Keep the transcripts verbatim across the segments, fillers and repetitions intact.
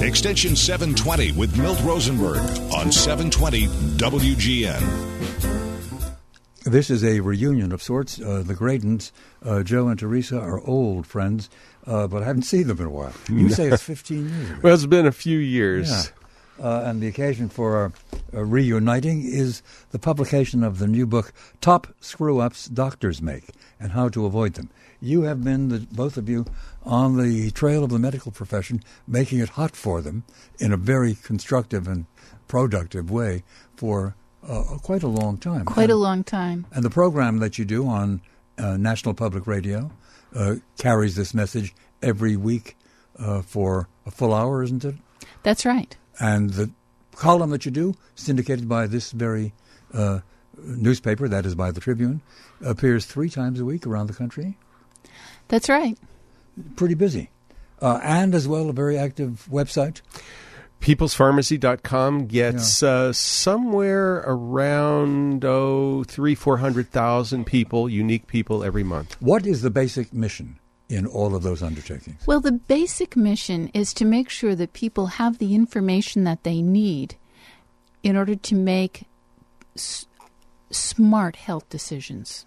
Extension seven twenty with Milt Rosenberg on seven twenty W G N. This is a reunion of sorts. Uh, the Gradens, uh, Joe and Teresa, are old friends, uh, but I haven't seen them in a while. You say it's fifteen years ago. Well, it's been a few years. Yeah. Uh, and the occasion for our uh, reuniting is the publication of the new book, Top Screw-Ups Doctors Make and How to Avoid Them. You have been, the, both of you, on the trail of the medical profession, making it hot for them in a very constructive and productive way for uh, quite a long time. Quite and, a long time. And the program that you do on uh, National Public Radio uh, carries this message every week uh, for a full hour, isn't it? That's right. And the column that you do, syndicated by this very uh, newspaper, that is by the Tribune, appears three times a week around the country. That's right. Pretty busy. Uh, and as well, a very active website. Peoples Pharmacy dot com gets yeah. uh, somewhere around, oh, three, four hundred thousand people, unique people every month. What is the basic mission in all of those undertakings? Well, the basic mission is to make sure that people have the information that they need in order to make s- smart health decisions.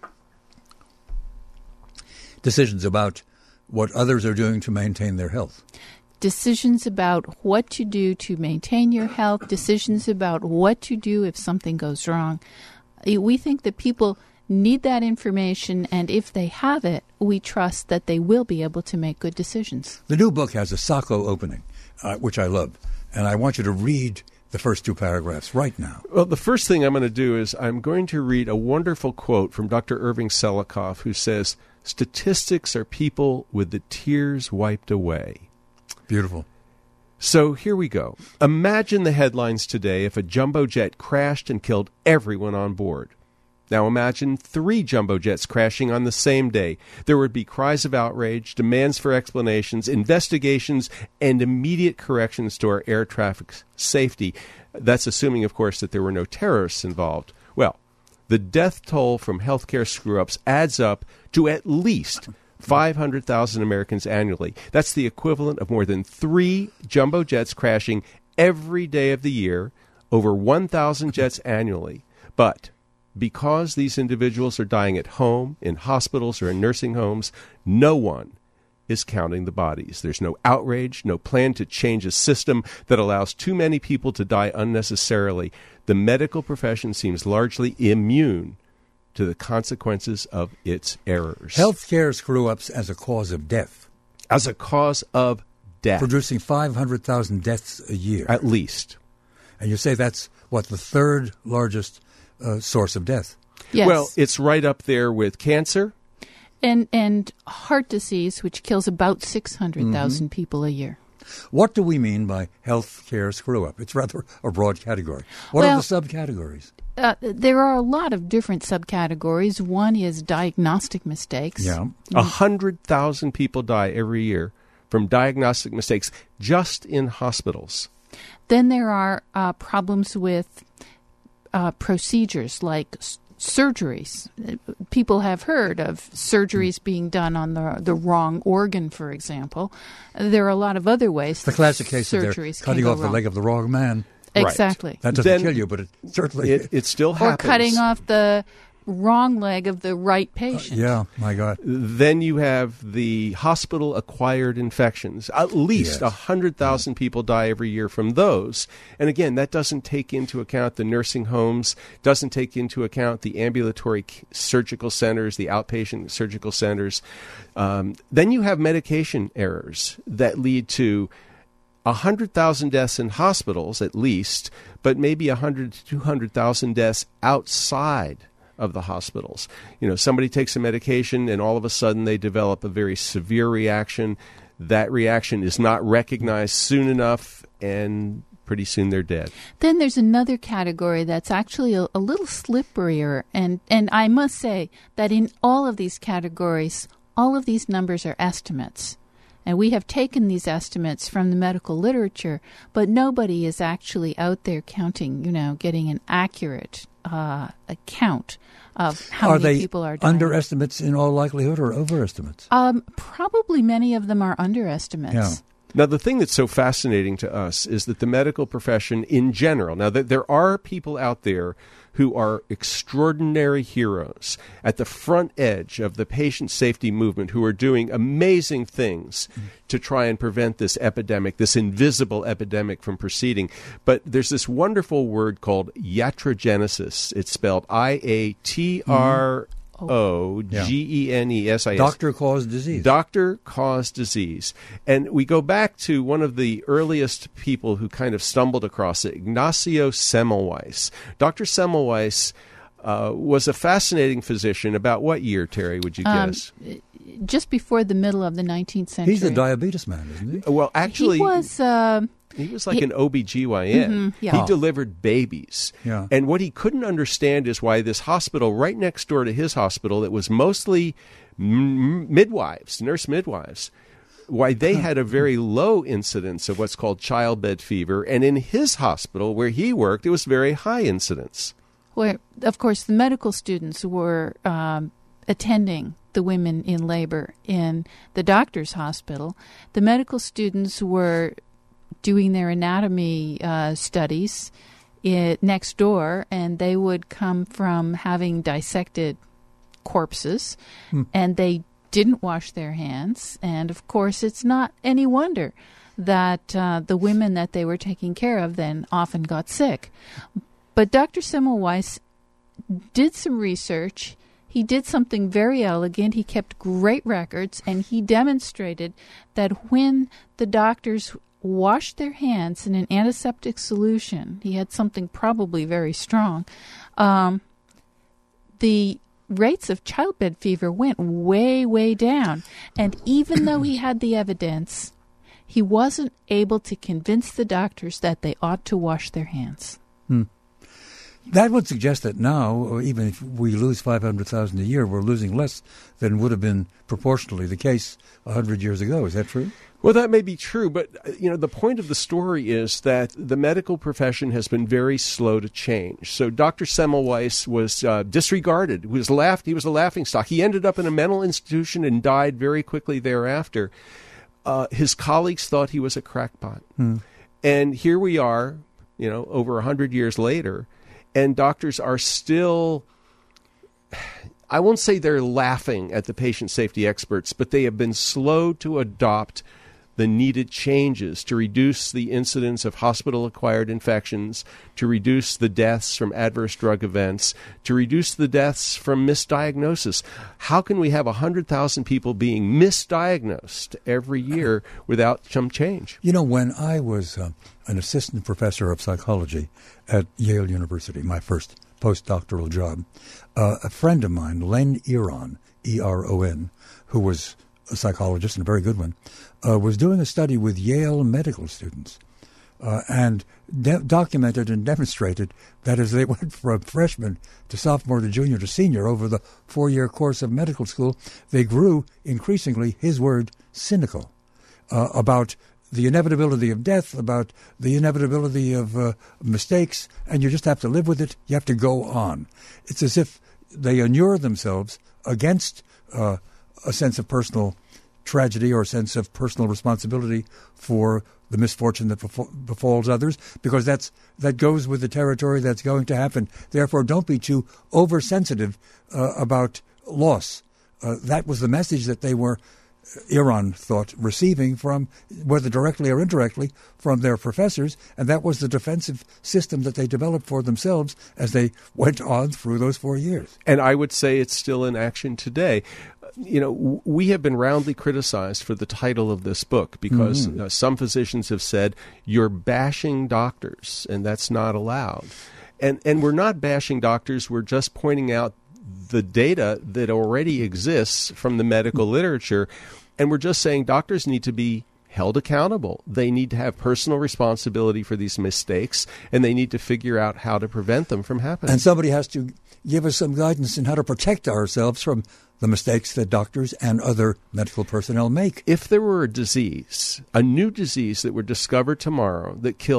Decisions about what others are doing to maintain their health. Decisions about what to do to maintain your health, decisions about what to do if something goes wrong. We think that people need that information, and if they have it, we trust that they will be able to make good decisions. The new book has a Sacco opening, uh, which I love, and I want you to read the first two paragraphs right now. Well, the first thing I'm going to do is I'm going to read a wonderful quote from Doctor Irving Selikoff, who says, "Statistics are people with the tears wiped away." Beautiful. So here we go. Imagine the headlines today if a jumbo jet crashed and killed everyone on board. Now imagine three jumbo jets crashing on the same day. There would be cries of outrage, demands for explanations, investigations, and immediate corrections to our air traffic safety. That's assuming, of course, that there were no terrorists involved. Well, the death toll from healthcare screw-ups adds up to at least five hundred thousand Americans annually. That's the equivalent of more than three jumbo jets crashing every day of the year, over one thousand jets annually. But because these individuals are dying at home, in hospitals, or in nursing homes, no one is counting the bodies. There's no outrage, no plan to change a system that allows too many people to die unnecessarily. The medical profession seems largely immune to the consequences of its errors. Healthcare screw-ups as a cause of death. As a cause of death. Producing five hundred thousand deaths a year. At least. And you say that's, what, the third largest uh, source of death? Yes. Well, it's right up there with cancer. And and heart disease, which kills about six hundred thousand mm-hmm. people a year. What do we mean by healthcare screw-up? It's rather a broad category. What well, are the subcategories? Uh, there are a lot of different subcategories. One is diagnostic mistakes. Yeah. A hundred thousand people die every year from diagnostic mistakes just in hospitals. Then there are uh, problems with uh, procedures like s- surgeries. People have heard of surgeries being done on the the wrong organ, for example. There are a lot of other ways. The classic case of they're cutting off the leg of the wrong man. Exactly. Right. That doesn't then kill you, but it certainly... It, it still or happens. Or cutting off the wrong leg of the right patient. Uh, yeah, my God. Then you have the hospital-acquired infections. At least yes. one hundred thousand yeah. people die every year from those. And again, that doesn't take into account the nursing homes, doesn't take into account the ambulatory surgical centers, the outpatient surgical centers. Um, then you have medication errors that lead to one hundred thousand deaths in hospitals at least, but maybe one hundred to two hundred thousand deaths outside of the hospitals. You know, somebody takes a medication and all of a sudden they develop a very severe reaction. That reaction is not recognized soon enough, and pretty soon they're dead. Then there's another category that's actually a, a little slipperier, and, and I must say that in all of these categories, all of these numbers are estimates. And we have taken these estimates from the medical literature, but nobody is actually out there counting, you know, getting an accurate uh, account of how are many they people are dying. Underestimates in all likelihood or overestimates? Um, probably many of them are underestimates. Yeah. Now, the thing that's so fascinating to us is that the medical profession in general, now that there are people out there who are extraordinary heroes at the front edge of the patient safety movement, who are doing amazing things mm-hmm. to try and prevent this epidemic, this invisible epidemic from proceeding. But there's this wonderful word called iatrogenesis. It's spelled I A T R O G E N E S I S. Doctor-caused disease. Doctor-caused disease. And we go back to one of the earliest people who kind of stumbled across it, Ignacio Semmelweis. Doctor Semmelweis uh, was a fascinating physician. About what year, Terry, would you guess? Um, just before the middle of the nineteenth century. He's a diabetes man, isn't he? Well, actually... He was... Uh, He was like he, an O B G Y N. Mm-hmm, yeah. He delivered babies. Yeah. And what he couldn't understand is why this hospital right next door to his hospital that was mostly m- midwives, nurse midwives, why they had a very low incidence of what's called childbed fever. And in his hospital where he worked, it was very high incidence. Where, of course, the medical students were um, attending the women in labor in the doctor's hospital. The medical students were doing their anatomy uh, studies it, next door, and they would come from having dissected corpses, hmm. and they didn't wash their hands. And, of course, it's not any wonder that uh, the women that they were taking care of then often got sick. But Doctor Semmelweis did some research. He did something very elegant. He kept great records, and he demonstrated that when the doctors washed their hands in an antiseptic solution, he had something probably very strong, um, the rates of childbed fever went way, way down. And even though he had the evidence, he wasn't able to convince the doctors that they ought to wash their hands. Hmm. That would suggest that now, even if we lose five hundred thousand a year, we're losing less than would have been proportionally the case one hundred years ago. Is that true? Well, that may be true, but you know, the point of the story is that the medical profession has been very slow to change. So Doctor Semmelweis was uh, disregarded. He was laughed. He was a laughingstock. He ended up in a mental institution and died very quickly thereafter. Uh, his colleagues thought he was a crackpot. Hmm. And here we are, you know, over one hundred years later, and doctors are still, I won't say they're laughing at the patient safety experts, but they have been slow to adopt the needed changes to reduce the incidence of hospital-acquired infections, to reduce the deaths from adverse drug events, to reduce the deaths from misdiagnosis. How can we have one hundred thousand people being misdiagnosed every year without some change? You know, when I was uh, an assistant professor of psychology at Yale University, my first postdoctoral job, uh, a friend of mine, Len Eron, E R O N, who was a psychologist and a very good one, uh, was doing a study with Yale medical students uh, and de- documented and demonstrated that as they went from freshman to sophomore to junior to senior over the four-year course of medical school, they grew increasingly, his word, cynical uh, about the inevitability of death, about the inevitability of uh, mistakes, and you just have to live with it. You have to go on. It's as if they inure themselves against uh, a sense of personal tragedy or a sense of personal responsibility for the misfortune that befall, befalls others, because that's that goes with the territory that's going to happen. Therefore, don't be too oversensitive uh, about loss. Uh, that was the message that they were, Iran thought, receiving from, whether directly or indirectly, from their professors, and that was the defensive system that they developed for themselves as they went on through those four years. And I would say it's still in action today. You know, we have been roundly criticized for the title of this book because mm-hmm. uh, some physicians have said, you're bashing doctors, and that's not allowed. And and we're not bashing doctors, we're just pointing out the data that already exists from the medical literature, and we're just saying doctors need to be held accountable. They need to have personal responsibility for these mistakes, and they need to figure out how to prevent them from happening. And somebody has to give us some guidance in how to protect ourselves from the mistakes that doctors and other medical personnel make. If there were a disease, a new disease that were discovered tomorrow that killed a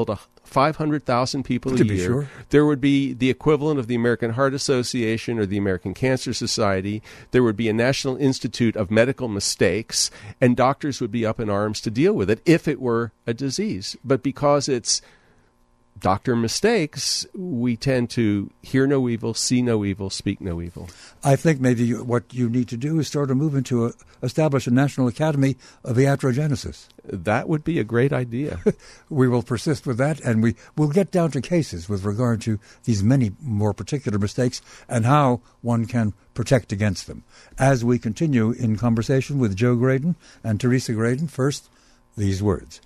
five hundred thousand people a To be year. sure. There would be the equivalent of the American Heart Association or the American Cancer Society. There would be a National Institute of Medical Mistakes, and doctors would be up in arms to deal with it if it were a disease. But because it's doctor mistakes, we tend to hear no evil, see no evil, speak no evil. I think maybe you, what you need to do is start a movement to uh, establish a National Academy of Iatrogenesis. That would be a great idea. We will persist with that, and we will get down to cases with regard to these many more particular mistakes and how one can protect against them. As we continue in conversation with Joe Graedon and Teresa Graedon, first, these words.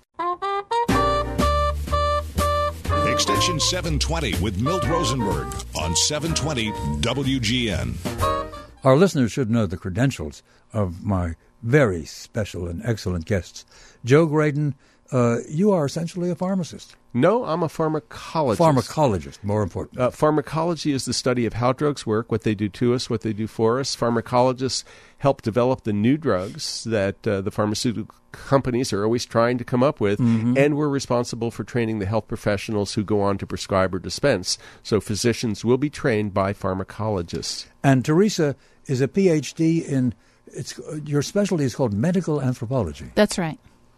Extension seven twenty with Milt Rosenberg on seven twenty W G N. Our listeners should know the credentials of my very special and excellent guests. Joe Graedon, uh, you are essentially a pharmacist. No, I'm a pharmacologist. Pharmacologist, more important. Uh, pharmacology is the study of how drugs work, what they do to us, what they do for us. Pharmacologists help develop the new drugs that uh, the pharmaceutical companies are always trying to come up with, mm-hmm. and we're responsible for training the health professionals who go on to prescribe or dispense. So physicians will be trained by pharmacologists. And Teresa is a P H D in, it's, your specialty is called medical anthropology. That's right.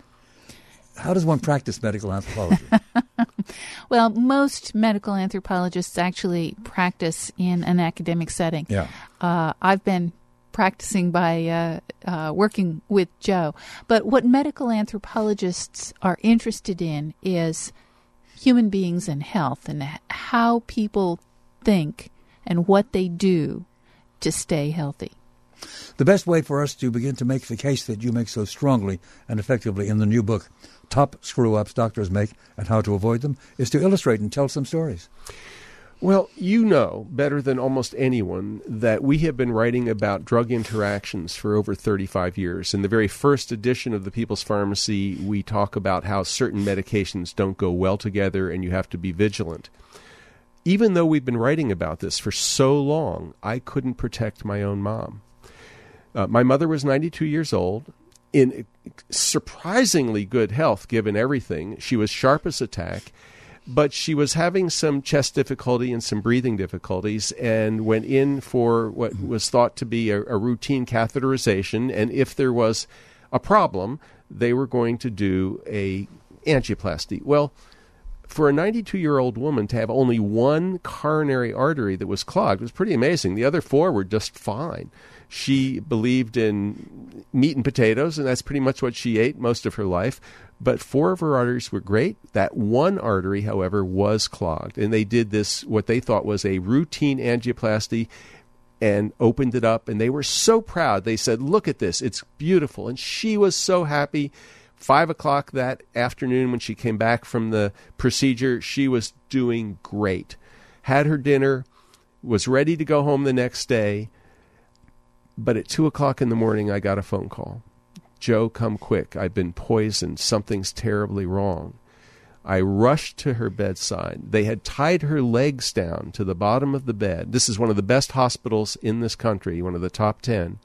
How does one practice medical anthropology? Well, most medical anthropologists actually practice in an academic setting. Yeah. Uh, I've been practicing by uh, uh, working with Joe. But what medical anthropologists are interested in is human beings and health and how people think and what they do to stay healthy. The best way for us to begin to make the case that you make so strongly and effectively in the new book, Top Screw-Ups Doctors Make and How to Avoid Them, is to illustrate and tell some stories. Well, you know better than almost anyone that we have been writing about drug interactions for over thirty-five years. In the very first edition of the People's Pharmacy, we talk about how certain medications don't go well together and you have to be vigilant. Even though we've been writing about this for so long, I couldn't protect my own mom. Uh, my mother was ninety-two years old, in surprisingly good health given everything. She was sharp as a tack, but she was having some chest difficulty and some breathing difficulties and went in for what was thought to be a, a routine catheterization. And if there was a problem, they were going to do a angioplasty. Well, for a ninety-two-year-old woman to have only one coronary artery that was clogged was pretty amazing. The other four were just fine. She believed in meat and potatoes, and that's pretty much what she ate most of her life. But four of her arteries were great. That one artery, however, was clogged. And they did this, what they thought was a routine angioplasty, and opened it up. And they were so proud. They said, look at this. It's beautiful. And she was so happy. Five o'clock that afternoon when she came back from the procedure, she was doing great. Had her dinner, was ready to go home the next day. But at two o'clock in the morning, I got a phone call. Joe, come quick. I've been poisoned. Something's terribly wrong. I rushed to her bedside. They had tied her legs down to the bottom of the bed. This is one of the best hospitals in this country, one of the top ten.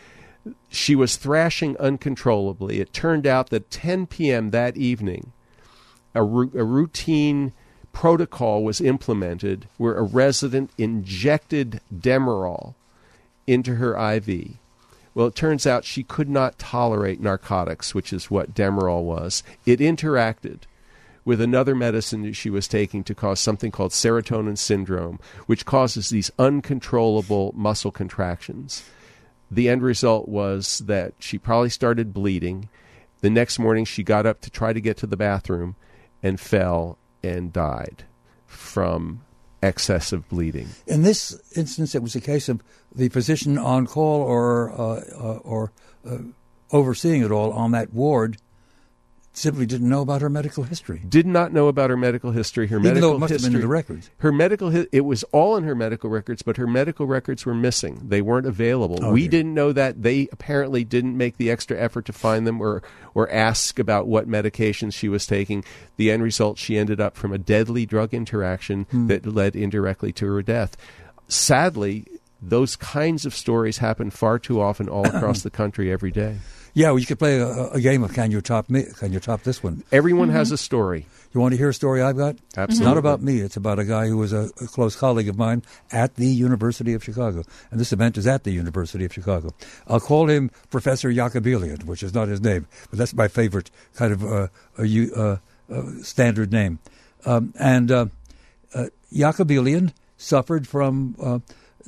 She was thrashing uncontrollably. It turned out that ten p.m. that evening, a, ru- a routine protocol was implemented where a resident injected Demerol into her I V. Well, it turns out she could not tolerate narcotics, which is what Demerol was. It interacted with another medicine that she was taking to cause something called serotonin syndrome, which causes these uncontrollable muscle contractions. The end result was that she probably started bleeding. The next morning, she got up to try to get to the bathroom and fell and died from excessive bleeding. In this instance, it was a case of the physician on call or uh, uh, or uh, overseeing it all on that ward simply didn't know about her medical history. Did not know about her medical history. Her Even medical though it must history, have been in the records. Her medical hi- it was all in her medical records, but her medical records were missing. They weren't available. Oh, we dear. didn't know that. They apparently didn't make the extra effort to find them or or ask about what medications she was taking. The end result, she ended up from a deadly drug interaction Hmm. that led indirectly to her death. Sadly, those kinds of stories happen far too often all across the country every day. Yeah, well, you could play a, a game of Can You Top Me? Can You Top This One? Everyone Mm-hmm. has a story. You want to hear a story I've got? Absolutely. It's not about me. It's about a guy who was a, a close colleague of mine at the University of Chicago. And this event is at the University of Chicago. I'll call him Professor Yakabilian, which is not his name, but that's my favorite kind of uh, a, uh, uh, standard name. Um, and uh, uh, Yakabilian suffered from uh,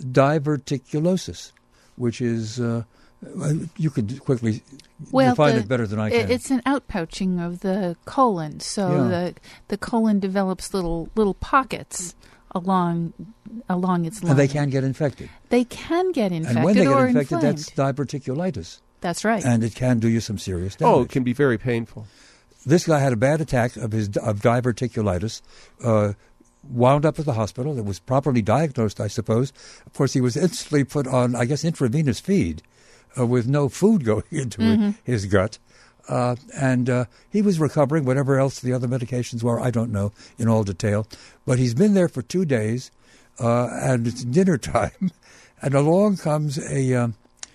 diverticulosis, which is, uh, you could quickly Well, define the- it better than I i- can. It's an outpouching of the colon, so Yeah. the the colon develops little little pockets along along its line. and they can get infected. They can get infected And when they get or infected, inflamed. that's diverticulitis. That's right. And it can do you some serious damage. Oh, it can be very painful. This guy had a bad attack of his of diverticulitis, uh, wound up at the hospital. It was properly diagnosed, I suppose. Of course, he was instantly put on, I guess, intravenous feed uh, with no food going into Mm-hmm. his gut. Uh, and uh, he was recovering, whatever else the other medications were, I don't know in all detail. But he's been there for two days, uh, and it's dinner time. And along comes a, um,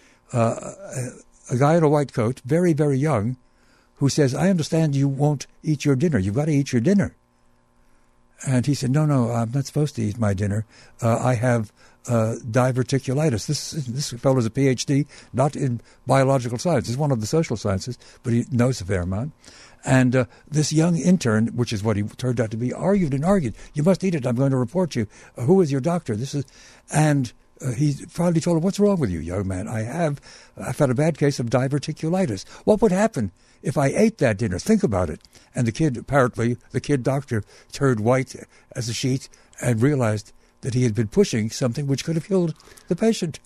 uh, a, a guy in a white coat, very, very young, who says, I understand you won't eat your dinner. You've got to eat your dinner. And he said, no, no, I'm not supposed to eat my dinner. Uh, I have uh, diverticulitis. This this fellow is a P H D, not in biological science. He's one of the social sciences, but he knows a fair amount. And uh, this young intern, which is what he turned out to be, argued and argued. You must eat it. I'm going to report you. Uh, who is your doctor? This is, and uh, he finally told him, what's wrong with you, young man? I have, I've had a bad case of diverticulitis. What would happen if I ate that dinner? Think about it. And the kid, apparently, the kid doctor turned white as a sheet and realized that he had been pushing something which could have killed the patient.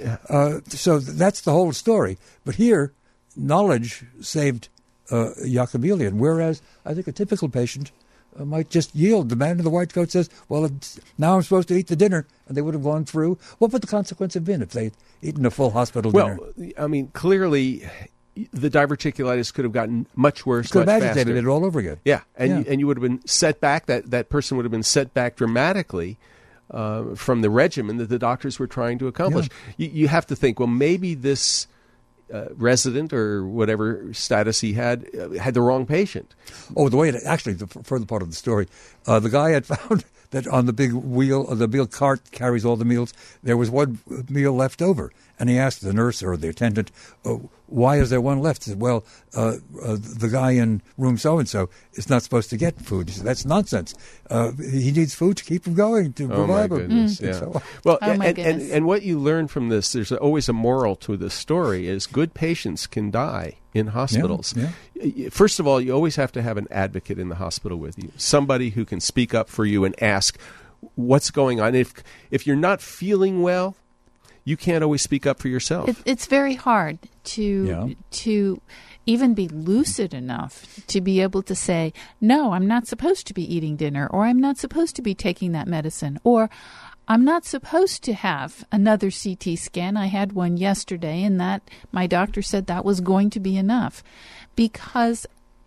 Uh, so that's the whole story. But here, knowledge saved uh, Yakabilian, whereas I think a typical patient uh, might just yield. The man in the white coat says, well, it's, now I'm supposed to eat the dinner, and they would have gone through. What would the consequence have been if they'd eaten a full hospital Well, dinner? I mean, clearly the diverticulitis could have gotten much worse, Could much have agitated faster. it all over again. Yeah, and Yeah. You, and you would have been set back. That that person would have been set back dramatically uh, from the regimen that the doctors were trying to accomplish. You, you have to think, well, maybe this uh, resident or whatever status he had uh, had the wrong patient. Oh, the way it actually, the f- further part of the story, uh, the guy had found that on the big wheel, uh, the big cart carries all the meals, there was one meal left over. And he asked the nurse or the attendant, oh, why is there one left? He said, well, uh, uh, the guy in room so-and-so is not supposed to get food. He said, that's nonsense. Uh, he needs food to keep him going, to Oh my revive him. goodness! And Yeah. so- Well, Oh, and, my and, and goodness. and what you learn from this, there's always a moral to this story: is good patients can die in hospitals. yeah. First of all, you always have to have an advocate in the hospital with you, somebody who can speak up for you and ask what's going on. If if you're not feeling well, you can't always speak up for yourself. It, it's very hard to Yeah. to even be lucid enough to be able to say, no, I'm not supposed to be eating dinner, or I'm not supposed to be taking that medicine, or I'm not supposed to have another C T scan. I had one yesterday, and that my doctor said that was going to be enough, because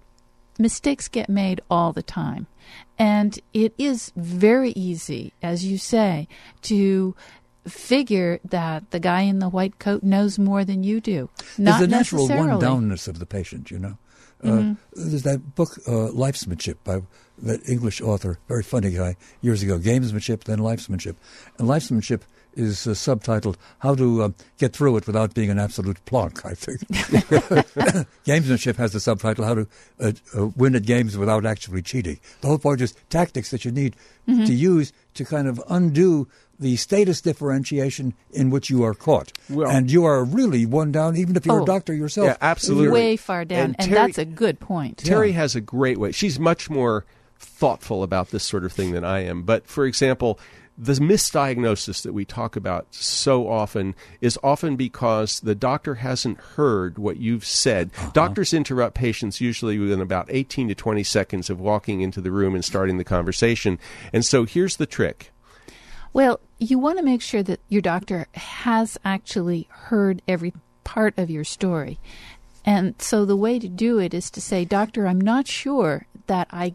mistakes get made all the time. And it is very easy, as you say, to figure that the guy in the white coat knows more than you do. Not There's the natural necessarily. one-downness of the patient, you know. Uh, Mm-hmm. There's that book, uh, Lifesmanship, by that English author, very funny guy, years ago, Gamesmanship, then Lifesmanship. And Lifesmanship is uh, subtitled, How to um, Get Through It Without Being an Absolute Plonk, I think. Gamesmanship has the subtitle, How to uh, uh, Win at Games Without Actually Cheating. The whole point is tactics that you need Mm-hmm. to use to kind of undo the status differentiation in which you are caught. Well- and you are really one down, even if you're Oh. a doctor yourself. Yeah, absolutely. Way far down, And and, Terry- that's a good point. Terry Yeah. has a great way. She's much more thoughtful about this sort of thing than I am. But for example, the misdiagnosis that we talk about so often is often because the doctor hasn't heard what you've said. Uh-huh. Doctors interrupt patients usually within about eighteen to twenty seconds of walking into the room and starting the conversation. And so here's the trick. Well, you want to make sure that your doctor has actually heard every part of your story. And so the way to do it is to say, Doctor, I'm not sure that I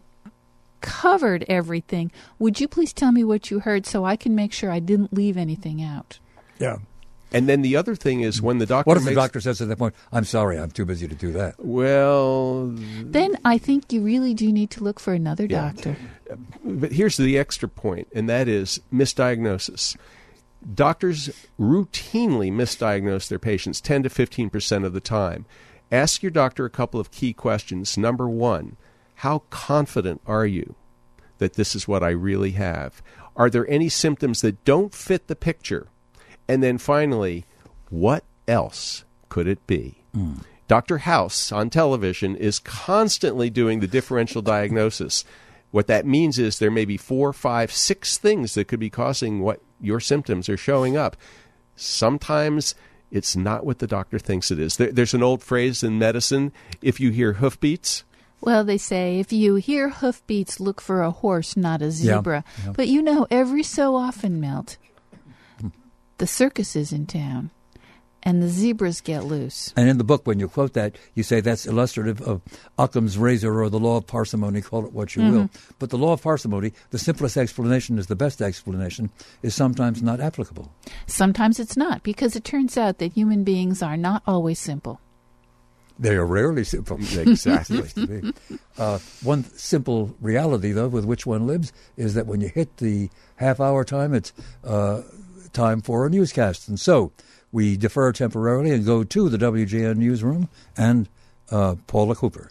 covered everything. Would you please tell me what you heard so I can make sure I didn't leave anything out? Yeah. And then the other thing is when the doctor What if makes, the doctor says at that point, I'm sorry, I'm too busy to do that? well, Then I think you really do need to look for another Yeah. doctor. but here's the extra point, and that is misdiagnosis. Doctors routinely misdiagnose their patients ten to fifteen percent of the time. Ask your doctor a couple of key questions. Number one, how confident are you that this is what I really have? Are there any symptoms that don't fit the picture? And then finally, what else could it be? Mm. Doctor House on television is constantly doing the differential diagnosis. What that means is there may be four, five, six things that could be causing what your symptoms are showing up. Sometimes it's not what the doctor thinks it is. There, there's an old phrase in medicine, if you hear hoofbeats. Well, they say if you hear hoofbeats, look for a horse, not a zebra. Yeah, yeah. But you know, every so often, Milt, the circus is in town, and the zebras get loose. And in the book, when you quote that, you say that's illustrative of Occam's razor or the law of parsimony, call it what you Mm-hmm. will. But the law of parsimony, the simplest explanation is the best explanation, is sometimes not applicable. Sometimes it's not, because it turns out that human beings are not always simple. They are rarely simple. Exactly. To be. Uh, one simple reality, though, with which one lives, is that when you hit the half-hour time, it's uh, time for a newscast. And so we defer temporarily and go to the W G N newsroom and uh, Paula Cooper.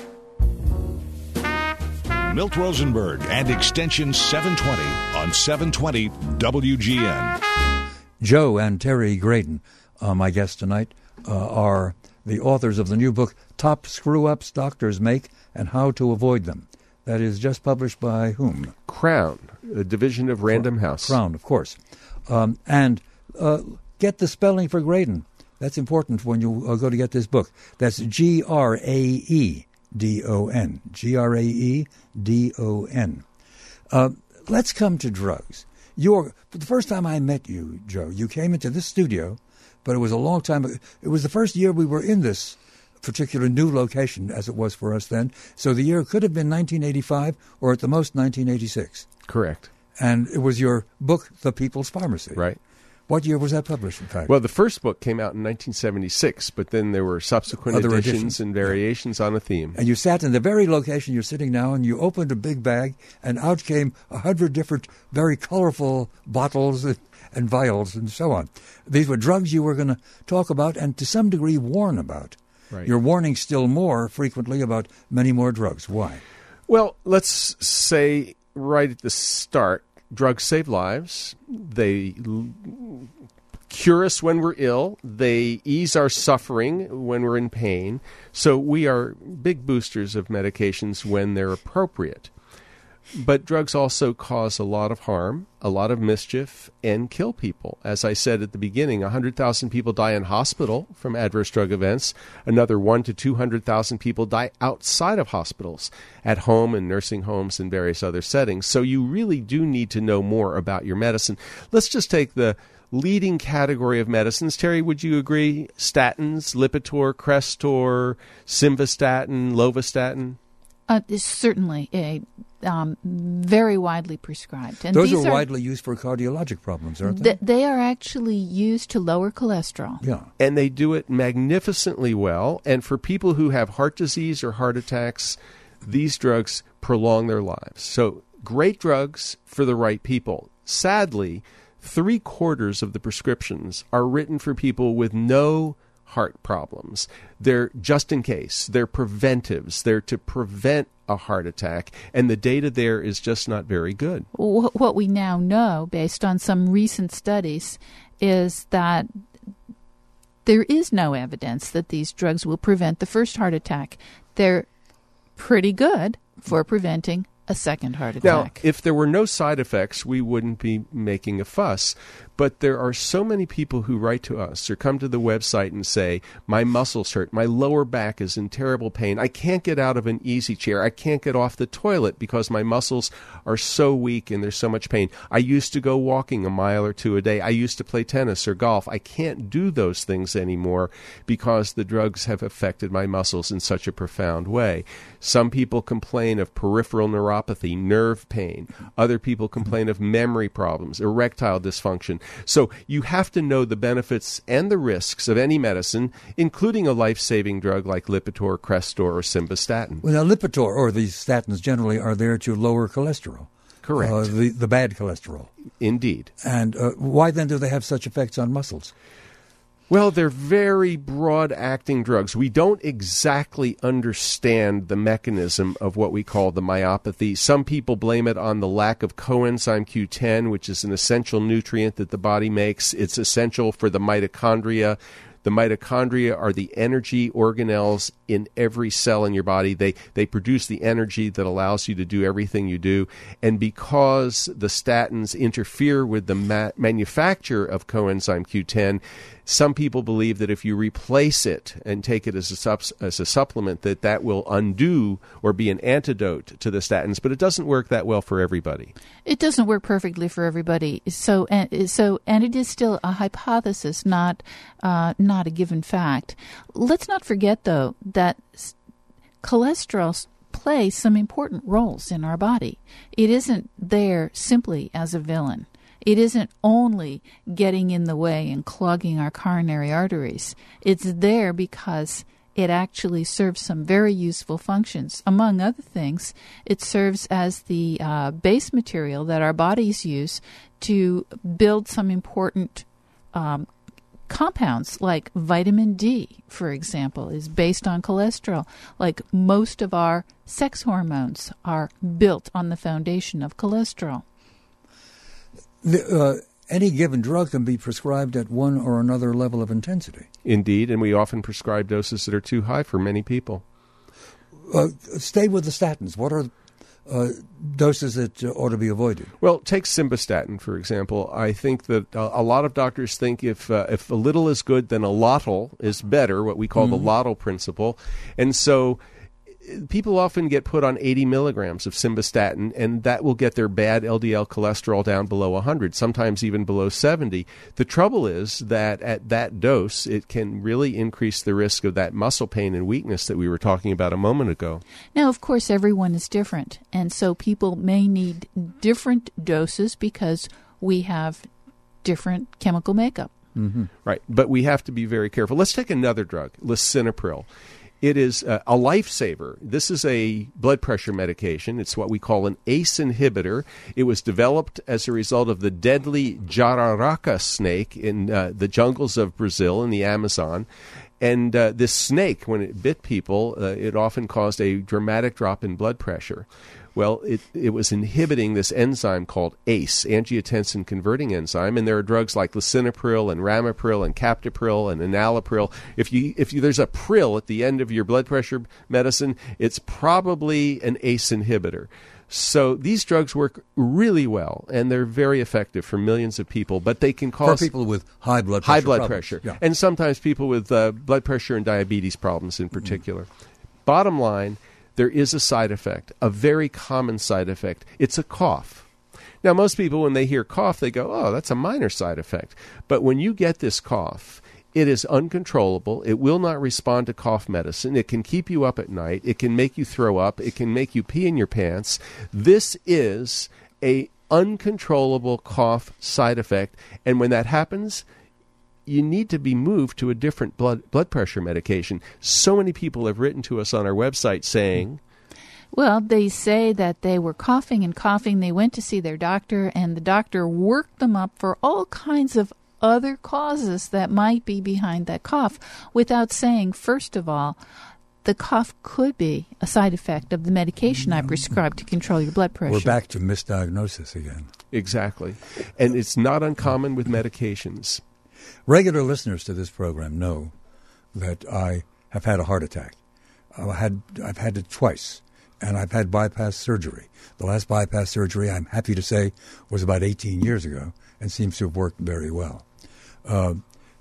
Milt Rosenberg and Extension seven twenty on seven twenty W G N. Joe and Terry Graydon, uh, my guests tonight, uh, are the authors of the new book, Top Screw-Ups Doctors Make and How to Avoid Them. That is just published by whom? Crown, a division of Random House. Crown, of course. Um, and uh, get the spelling for Graydon. That's important when you uh, go to get this book. That's G R A E D O N. G R A E D O N. Uh, let's come to drugs. You're, for the first time I met you, Joe, you came into this studio, but it was a long time ago. It was the first year we were in this particular new location, as it was for us then. So the year could have been nineteen eighty-five or at the most nineteen eighty-six. Correct. And it was your book, The People's Pharmacy. Right. What year was that published, in fact? Well, the first book came out in nineteen seventy-six, but then there were subsequent Other editions, editions. and variations on a theme. And you sat in the very location you're sitting now, and you opened a big bag, and out came a hundred different, very colorful bottles and, and vials and so on. These were drugs you were going to talk about and to some degree warn about. Right. You're warning still more frequently about many more drugs. Why? Well, let's say right at the start, drugs save lives. They l- cure us when we're ill. They ease our suffering when we're in pain. So we are big boosters of medications when they're appropriate. But drugs also cause a lot of harm, a lot of mischief, and kill people. As I said at the beginning, one hundred thousand people die in hospital from adverse drug events. Another one to two hundred thousand people die outside of hospitals, at home and nursing homes and various other settings. So you really do need to know more about your medicine. Let's just take the leading category of medicines. Terry, would you agree? Statins, Lipitor, Crestor, Simvastatin, Lovastatin? Uh, it's certainly a um, very widely prescribed. And Those these are are widely used for cardiologic problems, aren't they? th- They are actually used to lower cholesterol. Yeah. And they do it magnificently well. And for people who have heart disease or heart attacks, these drugs prolong their lives. So great drugs for the right people. Sadly, three quarters of the prescriptions are written for people with no heart problems. They're just in case. They're preventives. They're to prevent a heart attack. And the data there is just not very good. Wh- What we now know, based on some recent studies, is that there is no evidence that these drugs will prevent the first heart attack. They're pretty good for preventing a second heart Now, attack. if there were no side effects, we wouldn't be making a fuss. But there are so many people who write to us or come to the website and say, my muscles hurt, my lower back is in terrible pain, I can't get out of an easy chair, I can't get off the toilet because my muscles are so weak and there's so much pain. I used to go walking a mile or two a day. I used to play tennis or golf. I can't do those things anymore because the drugs have affected my muscles in such a profound way. Some people complain of peripheral neuropathy. neuropathy, nerve pain. Other people complain of memory problems, erectile dysfunction. So you have to know the benefits and the risks of any medicine, including a life-saving drug like Lipitor, Crestor, or Simvastatin. Well, now, Lipitor, or these statins generally, are there to lower cholesterol. Correct. Uh, the, the bad cholesterol. Indeed. And uh, why then do they have such effects on muscles? Well, they're very broad-acting drugs. We don't exactly understand the mechanism of what we call the myopathy. Some people blame it on the lack of coenzyme Q ten, which is an essential nutrient that the body makes. It's essential for the mitochondria. The mitochondria are the energy organelles in every cell in your body. They they produce the energy that allows you to do everything you do. And because the statins interfere with the ma- manufacture of coenzyme Q ten, some people believe that if you replace it and take it as a, subs- as a supplement, that that will undo or be an antidote to the statins. But it doesn't work that well for everybody. It doesn't work perfectly for everybody. So, and so, and it is still a hypothesis, not uh, not a given fact. Let's not forget, though, that s- cholesterol plays some important roles in our body. It isn't there simply as a villain. It isn't only getting in the way and clogging our coronary arteries. It's there because it actually serves some very useful functions. Among other things, it serves as the uh, base material that our bodies use to build some important um, compounds, like vitamin D, for example, is based on cholesterol. Like most of our sex hormones are built on the foundation of cholesterol. The, uh, any given drug can be prescribed at one or another level of intensity. Indeed, and we often prescribe doses that are too high for many people. Uh, stay with the statins. What are uh, doses that uh, ought to be avoided? Well, take Simvastatin, for example. I think that uh, a lot of doctors think if uh, if a little is good, then a lottle is better, what we call mm-hmm. the lottle principle. And so people often get put on eighty milligrams of Simvastatin, and that will get their bad L D L cholesterol down below one hundred, sometimes even below seventy. The trouble is that at that dose, it can really increase the risk of that muscle pain and weakness that we were talking about a moment ago. Now, of course, everyone is different, and so people may need different doses because we have different chemical makeup. Mm-hmm. Right, but we have to be very careful. Let's take another drug, lisinopril. It is a, a lifesaver. This is a blood pressure medication. It's what we call an A C E inhibitor. It was developed as a result of the deadly jararaca snake in uh, the jungles of Brazil in the Amazon. And uh, this snake, when it bit people, uh, it often caused a dramatic drop in blood pressure. Well, it, it was inhibiting this enzyme called A C E, angiotensin-converting enzyme, and there are drugs like lisinopril and ramipril and captopril and enalapril. If you if you, there's a pril at the end of your blood pressure medicine, it's probably an A C E inhibitor. So these drugs work really well, and they're very effective for millions of people, but they can cause... For people with high blood pressure High blood problems. pressure, Yeah. and sometimes people with uh, blood pressure and diabetes problems in particular. Mm. Bottom line, there is a side effect, a very common side effect. It's a cough. Now, most people, when they hear cough, they go, oh, that's a minor side effect. But when you get this cough, it is uncontrollable. It will not respond to cough medicine. It can keep you up at night. It can make you throw up. It can make you pee in your pants. This is a uncontrollable cough side effect. And when that happens, you need to be moved to a different blood blood pressure medication. So many people have written to us on our website saying... Well, they say that they were coughing and coughing. They went to see their doctor, and the doctor worked them up for all kinds of other causes that might be behind that cough, without saying, first of all, the cough could be a side effect of the medication I prescribed to control your blood pressure. We're back to misdiagnosis again. Exactly. And it's not uncommon with medications. Regular listeners to this program know that I have had a heart attack. I had, I've had it twice, and I've had bypass surgery. The last bypass surgery, I'm happy to say, was about eighteen years ago and seems to have worked very well. Uh,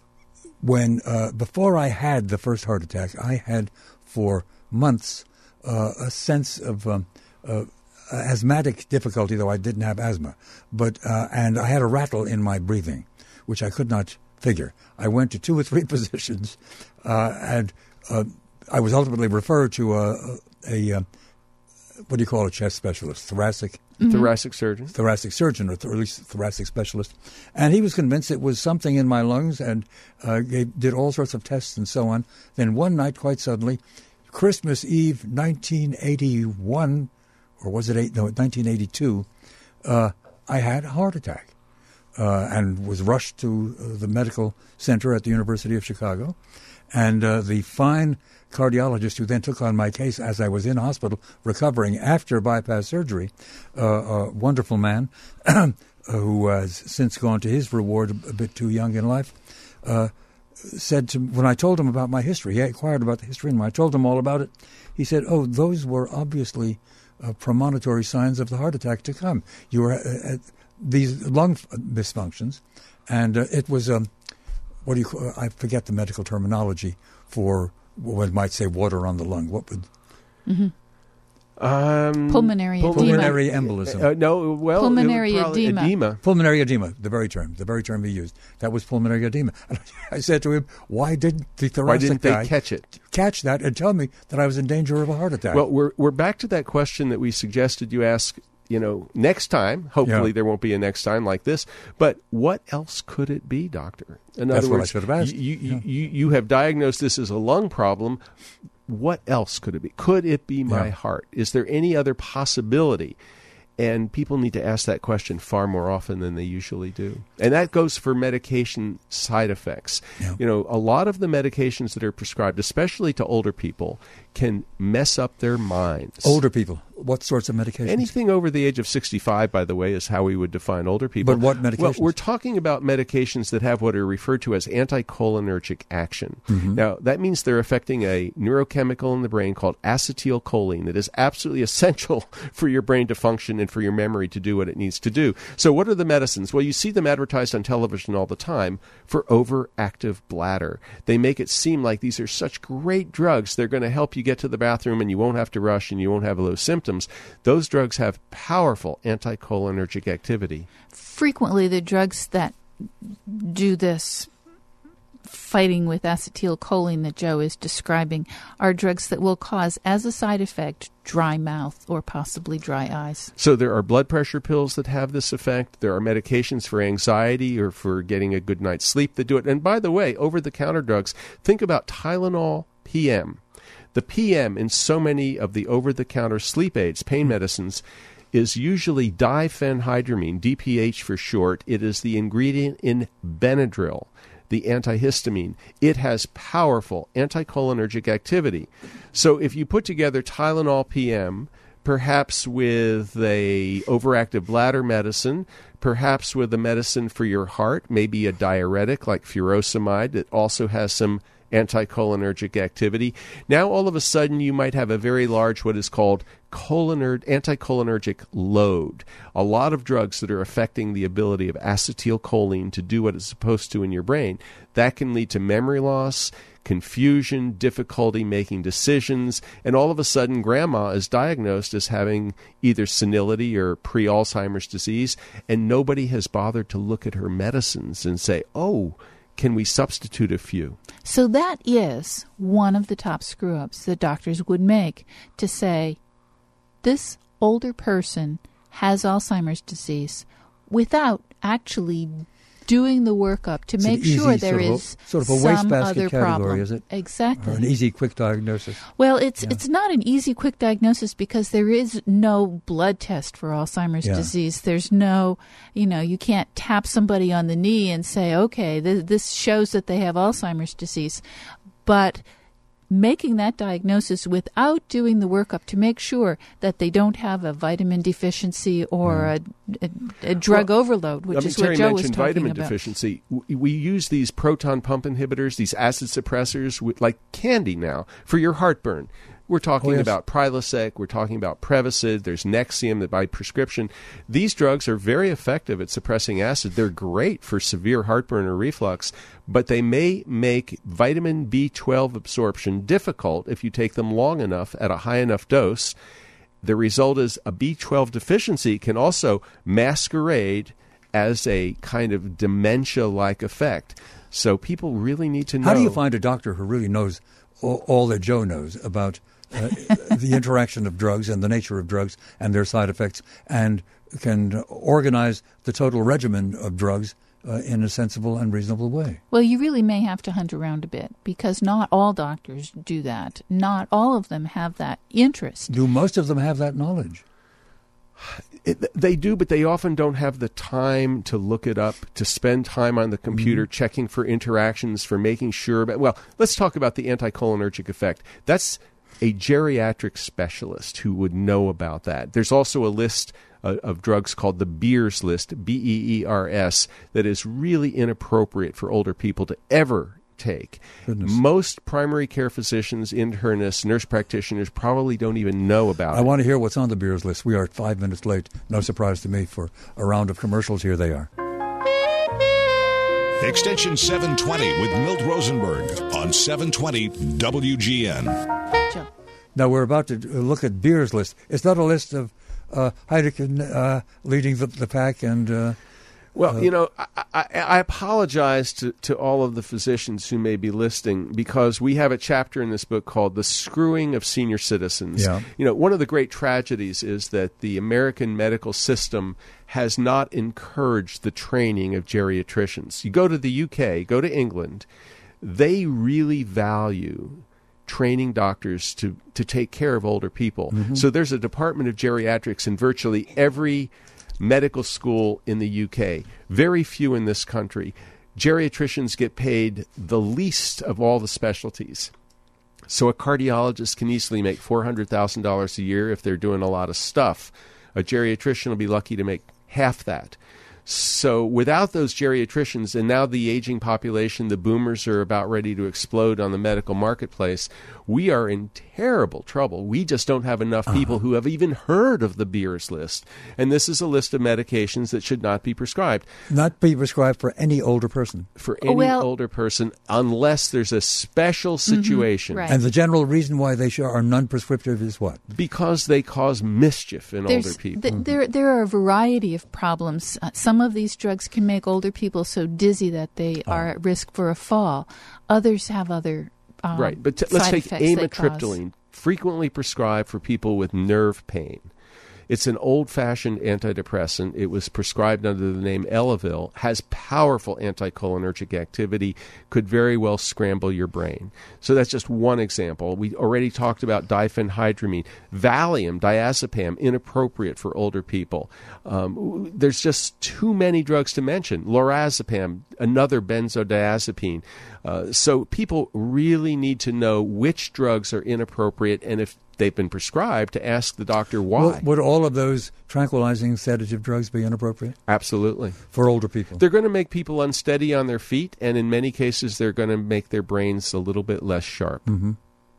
when uh, before I had the first heart attack, I had for months uh, a sense of um, uh, asthmatic difficulty, though I didn't have asthma. But uh, and I had a rattle in my breathing, which I could not figure. I went to two or three physicians, uh, and uh, I was ultimately referred to a, a, a what do you call a chest specialist? Thoracic? Mm-hmm. Thoracic surgeon. Thoracic surgeon, or th- at least thoracic specialist. And he was convinced it was something in my lungs and uh, gave, did all sorts of tests and so on. Then one night, quite suddenly, Christmas Eve, nineteen eighty-one, or was it eight, no, nineteen eighty-two, uh, I had a heart attack uh, and was rushed to uh, the medical center at the University of Chicago. And uh, the fine cardiologist who then took on my case as I was in hospital recovering after bypass surgery, uh, a wonderful man who has since gone to his reward a bit too young in life, uh, said to when I told him about my history, he inquired about the history, and when I told him all about it, he said, oh, those were obviously uh, premonitory signs of the heart attack to come. You were uh, at these lung dysfunctions, and uh, it was, um, what do you call, I forget the medical terminology for, one might say, water on the lung. What would... Mm-hmm. Um, pulmonary edema. Pulmonary embolism. Uh, no, well, pulmonary edema. edema. Pulmonary edema, the very term, the very term he used. That was pulmonary edema. And I said to him, why didn't the thoracic Why didn't they guy catch it? catch that and tell me that I was in danger of a heart attack? Well, we're we're back to that question that we suggested you ask, you know, next time. Hopefully Yeah. there won't be a next time like this. But what else could it be, doctor? In That's other what I words, should have asked. You, you, Yeah. you, you have diagnosed this as a lung problem. What else could it be? Could it be my Yeah. heart? Is there any other possibility? And people need to ask that question far more often than they usually do. And that goes for medication side effects. Yeah. You know, a lot of the medications that are prescribed, especially to older people, can mess up their minds. Older people, what sorts of medications? Anything over the age of sixty-five, by the way, is how we would define older people. But what Well, medications? we're talking about medications that have what are referred to as anticholinergic action. Mm-hmm. Now, that means they're affecting a neurochemical in the brain called acetylcholine that is absolutely essential for your brain to function and for your memory to do what it needs to do. So what are the medicines? Well, you see them advertised on television all the time for overactive bladder. They make it seem like these are such great drugs. They're going to help you get to the bathroom and you won't have to rush and you won't have those symptoms. Those drugs have powerful anticholinergic activity. Frequently, the drugs that do this fighting with acetylcholine that Joe is describing are drugs that will cause, as a side effect, dry mouth or possibly dry eyes. So there are blood pressure pills that have this effect. There are medications for anxiety or for getting a good night's sleep that do it. And by the way, over-the-counter drugs, think about Tylenol P M. The P M in so many of the over-the-counter sleep aids, pain medicines, is usually diphenhydramine, D P H for short. It is the ingredient in Benadryl, the antihistamine. It has powerful anticholinergic activity. So if you put together Tylenol P M, perhaps with a overactive bladder medicine, perhaps with a medicine for your heart, maybe a diuretic like furosemide that also has some anticholinergic activity. Now, all of a sudden, you might have a very large, what is called cholinergic, anticholinergic load. A lot of drugs that are affecting the ability of acetylcholine to do what it's supposed to in your brain. That can lead to memory loss, confusion, difficulty making decisions, and all of a sudden, grandma is diagnosed as having either senility or pre-Alzheimer's disease, and nobody has bothered to look at her medicines and say, oh, can we substitute a few? So that is one of the top screw-ups that doctors would make, to say, this older person has Alzheimer's disease, without actually doing the workup to It's make an easy sure there sort of a- is sort of a some wastebasket other category, problem. is it? Exactly. Or an easy, quick diagnosis. Well, it's Yeah. it's not an easy, quick diagnosis because there is no blood test for Alzheimer's Yeah. disease. There's no, you know, you can't tap somebody on the knee and say, okay, th- this shows that they have Alzheimer's disease. But making that diagnosis without doing the workup to make sure that they don't have a vitamin deficiency or a, a, a drug Well, overload, which I mean, is Terry what Joe was mentioned talking vitamin about. deficiency. W- We use these proton pump inhibitors, these acid suppressors, with, like candy now, for your heartburn. We're talking Oh, yes. about Prilosec. We're talking about Prevacid. There's Nexium that by prescription. These drugs are very effective at suppressing acid. They're great for severe heartburn or reflux, but they may make vitamin B twelve absorption difficult if you take them long enough at a high enough dose. The result is a B twelve deficiency can also masquerade as a kind of dementia-like effect. So people really need to know. How do you find a doctor who really knows all, all that Joe knows about uh, the interaction of drugs and the nature of drugs and their side effects, and can organize the total regimen of drugs uh, in a sensible and reasonable way. Well, you really may have to hunt around a bit, because not all doctors do that. Not all of them have that interest. Do most of them have that knowledge? It, they do, but they often don't have the time to look it up, to spend time on the computer mm-hmm. checking for interactions, for making sure. But, well, let's talk about the anticholinergic effect. That's a geriatric specialist who would know about that. There's also a list uh, of drugs called the Beers list, B E E R S, that is really inappropriate for older people to ever take. Goodness. Most primary care physicians, internists, nurse practitioners probably don't even know about I it. I want to hear what's on the Beers list. We are five minutes late. No surprise to me for a round of commercials. Here they are. Extension seven twenty with Milt Rosenberg on seven twenty W G N. Now we're about to look at Beers list. It's not a list of uh, Heineken uh, leading the, the pack and... Uh, Well, Uh, you know, I, I, I apologize to, to all of the physicians who may be listening, because we have a chapter in this book called The Screwing of Senior Citizens. Yeah. You know, one of the great tragedies is that the American medical system has not encouraged the training of geriatricians. You go to the U K, go to England, they really value training doctors to, to take care of older people. Mm-hmm. So there's a department of geriatrics in virtually every medical school in the U K. Very few in this country. Geriatricians get paid the least of all the specialties. So a cardiologist can easily make four hundred thousand dollars a year if they're doing a lot of stuff. A geriatrician will be lucky to make half that. So without those geriatricians, and now the aging population, the boomers are about ready to explode on the medical marketplace, we are in terrible trouble. We just don't have enough people uh-huh. who have even heard of the Beers list. And this is a list of medications that should not be prescribed. Not be prescribed for any older person. For any well, older person, unless there's a special situation. Mm-hmm, right. And the general reason why they are non-prescriptive is what? Because they cause mischief in There's, older people. Th- there, there are a variety of problems. Uh, some of these drugs can make older people so dizzy that they oh. are at risk for a fall. Others have other um, right. But t- let's side take effects they amitriptyline, frequently prescribed for people with nerve pain. It's an old-fashioned antidepressant. It was prescribed under the name Elavil, has powerful anticholinergic activity, could very well scramble your brain. So that's just one example. We already talked about diphenhydramine. Valium, diazepam, inappropriate for older people. Um, there's just too many drugs to mention. Lorazepam, another benzodiazepine. Uh, so people really need to know which drugs are inappropriate, and if they've been prescribed, to ask the doctor why. Well, would all of those tranquilizing sedative drugs be inappropriate? Absolutely. For older people? They're going to make people unsteady on their feet, and in many cases they're going to make their brains a little bit less sharp. Mm-hmm.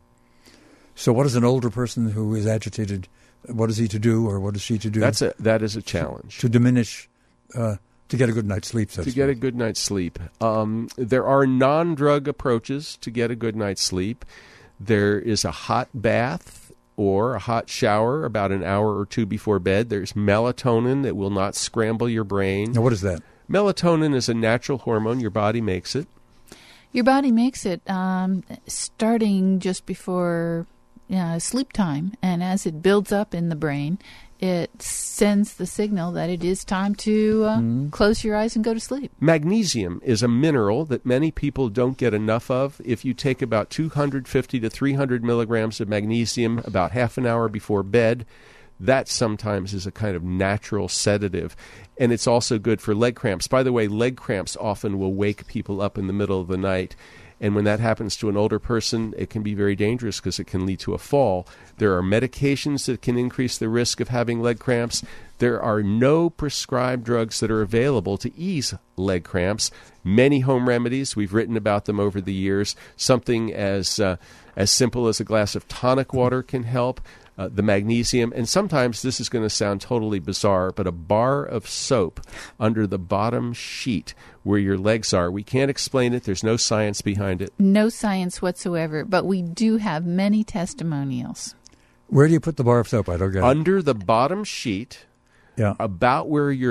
So what is an older person who is agitated, what is he to do, or what is she to do? That's a, that is a challenge. To diminish... Uh, to get a good night's sleep, so to To get a good night's sleep. Um, there are non-drug approaches to get a good night's sleep. There is a hot bath or a hot shower about an hour or two before bed. There's melatonin that will not scramble your brain. Now, what is that? Melatonin is a natural hormone. Your body makes it. Your body makes it um, starting just before uh, sleep time, and as it builds up in the brain, it sends the signal that it is time to uh, mm. close your eyes and go to sleep. Magnesium is a mineral that many people don't get enough of. If you take about two hundred fifty to three hundred milligrams of magnesium about half an hour before bed, that sometimes is a kind of natural sedative. And it's also good for leg cramps. By the way, leg cramps often will wake people up in the middle of the night. And when that happens to an older person, it can be very dangerous because it can lead to a fall. There are medications that can increase the risk of having leg cramps. There are no prescribed drugs that are available to ease leg cramps. Many home remedies, we've written about them over the years. Something as uh, as simple as a glass of tonic water can help. Uh, the magnesium, and sometimes this is going to sound totally bizarre, but a bar of soap under the bottom sheet where your legs are. We can't explain it. There's no science behind it. No science whatsoever, but we do have many testimonials. Where do you put the bar of soap? I don't get it. Under the bottom sheet, yeah. about where your th-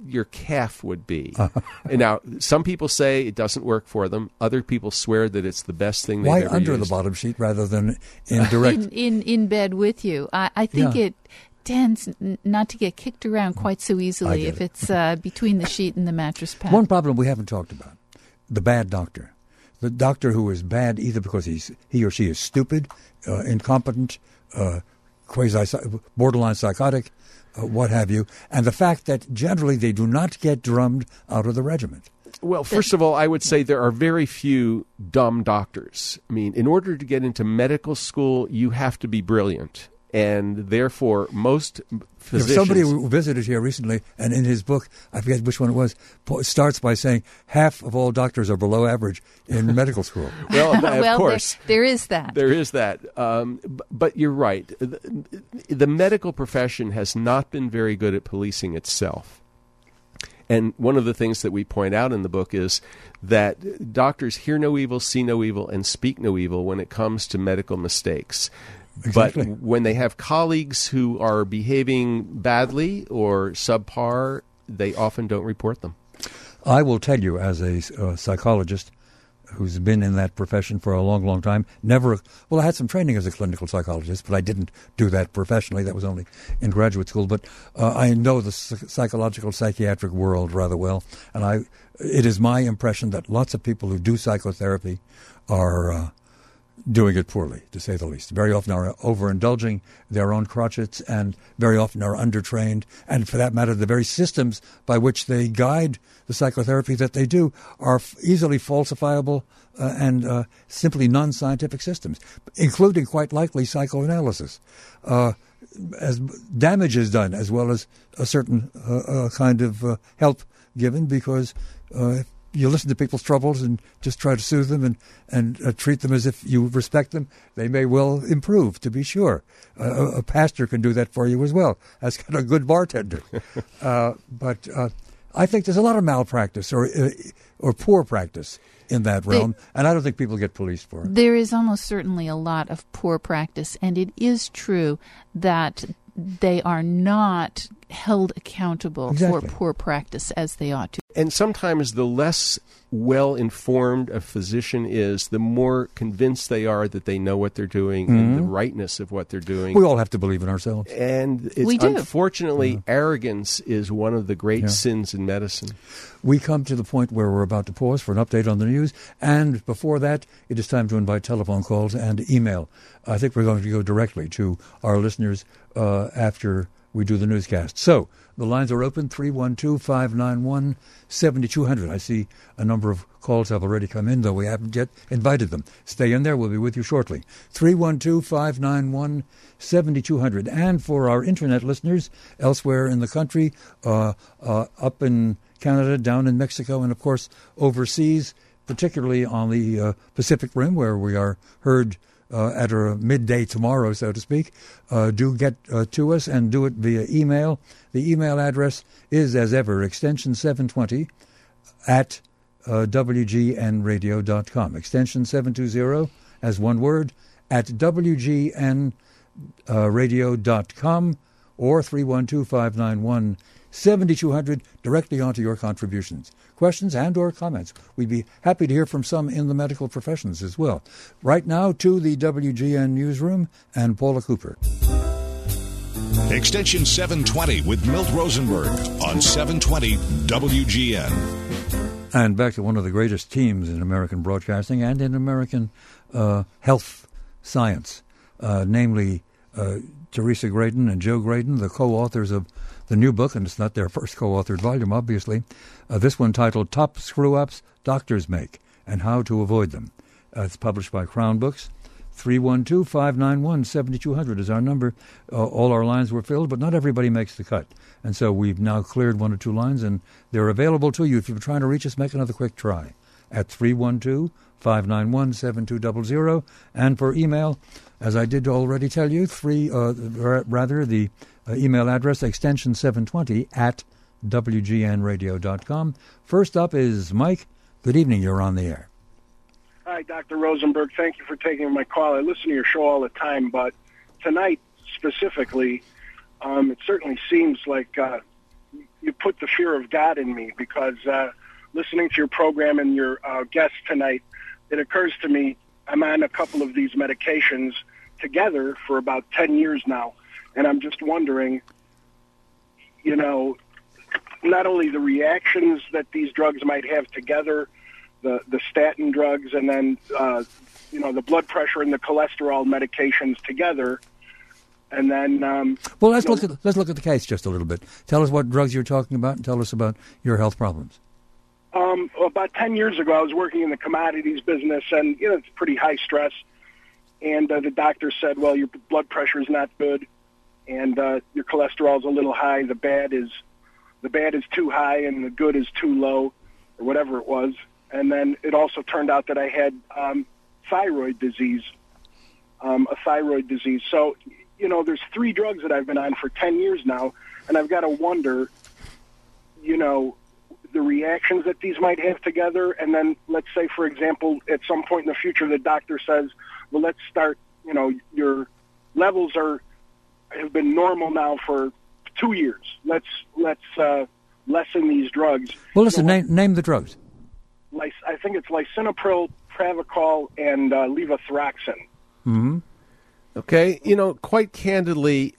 your calf would be. And now, some people say it doesn't work for them. Other people swear that it's the best thing they've Why ever under used. the bottom sheet rather than in direct? in, in, in bed with you. I, I think Yeah. it tends n- not to get kicked around quite so easily get if it. it's uh, between the sheet and the mattress pad. One problem we haven't talked about, the bad doctor. The doctor who is bad either because he's he or she is stupid, uh, incompetent, uh, quasi borderline psychotic, uh, what have you, and the fact that generally they do not get drummed out of the regiment. Well, first of all, I would say there are very few dumb doctors. I mean, in order to get into medical school, you have to be brilliant. And therefore, most physicians... Somebody who visited here recently, and in his book, I forget which one it was, po- starts by saying half of all doctors are below average in medical school. Well, of well, course. There, there is that. There is that. Um, b- but you're right. The, the medical profession has not been very good at policing itself. And one of the things that we point out in the book is that doctors hear no evil, see no evil, and speak no evil when it comes to medical mistakes. Exactly. But when they have colleagues who are behaving badly or subpar, they often don't report them. I will tell you, as a uh, psychologist who's been in that profession for a long, long time, never, well, I had some training as a clinical psychologist, but I didn't do that professionally. That was only in graduate school. But uh, I know the psych- psychological, psychiatric world rather well. And I, it is my impression that lots of people who do psychotherapy are uh, doing it poorly, to say the least. Very often are overindulging their own crotchets and very often are undertrained. And for that matter, the very systems by which they guide the psychotherapy that they do are f- easily falsifiable uh, and uh, simply non-scientific systems, including quite likely psychoanalysis. Uh, as damage is done as well as a certain uh, uh, kind of uh, help given because uh, you listen to people's troubles and just try to soothe them and, and uh, treat them as if you respect them. They may well improve, to be sure. Uh, a, a pastor can do that for you as well, as kind of a good bartender. uh, but uh, I think there's a lot of malpractice or uh, or poor practice in that realm, they, and I don't think people get policed for it. There is almost certainly a lot of poor practice, and it is true that they are not held accountable Exactly. for poor practice as they ought to. And sometimes the less well-informed a physician is, the more convinced they are that they know what they're doing mm-hmm. and the rightness of what they're doing. We all have to believe in ourselves. And it's we do. Unfortunately, yeah. arrogance is one of the great yeah. sins in medicine. We come to the point where we're about to pause for an update on the news. And before that, it is time to invite telephone calls and email. I think we're going to go directly to our listeners uh, after we do the newscast. So the lines are open, three one two, five nine one, seven two zero zero. I see a number of calls have already come in, though we haven't yet invited them. Stay in there. We'll be with you shortly. three one two, five nine one, seven two zero zero. And for our Internet listeners elsewhere in the country, uh, uh, up in Canada, down in Mexico, and, of course, overseas, particularly on the uh, Pacific Rim, where we are heard Uh, at our midday tomorrow, so to speak, uh, do get uh, to us and do it via email. The email address is, as ever, extension seven twenty at uh, w g n radio dot com. Extension seven twenty as one word at w g n radio dot com or three one two, five nine one, seven two zero zero directly onto your contributions. Questions and or comments. We'd be happy to hear from some in the medical professions as well. Right now to the W G N Newsroom and Paula Cooper. Extension seven twenty with Milt Rosenberg on seven twenty W G N. And back to one of the greatest teams in American broadcasting and in American uh, health science, uh, namely uh, Teresa Graydon and Joe Graydon, the co-authors of the new book, and it's not their first co-authored volume, obviously. Uh, this one titled Top Screw-Ups Doctors Make and How to Avoid Them. Uh, it's published by Crown Books. three one two, five nine one, seven two zero zero is our number. Uh, all our lines were filled, but not everybody makes the cut. And so we've now cleared one or two lines, and they're available to you. If you're trying to reach us, make another quick try at three one two, five nine one, seven two zero zero. And for email, as I did already tell you, three uh, rather the uh, email address, extension seven twenty at w g n radio dot com. First up is Mike. Good evening. You're on the air. Hi, Doctor Rosenberg. Thank you for taking my call. I listen to your show all the time, but tonight specifically, um, it certainly seems like uh, you put the fear of God in me, because uh, listening to your program and your uh, guest tonight, it occurs to me I'm on a couple of these medications together for about ten years now, and I'm just wondering, you know, not only the reactions that these drugs might have together, the, the statin drugs, and then, uh, you know, the blood pressure and the cholesterol medications together, and then... Um, well, let's you know, look at let's look at the case just a little bit. Tell us what drugs you're talking about, and tell us about your health problems. Um, about ten years ago, I was working in the commodities business, and, you know, it's pretty high stress. And uh, the doctor said, well, your blood pressure is not good, and uh, your cholesterol is a little high. The bad is the bad is too high, and the good is too low, or whatever it was. And then it also turned out that I had um, thyroid disease, um, a thyroid disease. So, you know, there's three drugs that I've been on for ten years now, and I've got to wonder, you know, the reactions that these might have together. And then let's say, for example, at some point in the future, the doctor says, well, let's start, you know, your levels are have been normal now for two years. Let's let's uh, lessen these drugs. Well, listen, you know, name, name the drugs. Lic- I think it's lisinopril, Pravachol, and uh, levothyroxine. Mm-hmm. Okay, you know, quite candidly,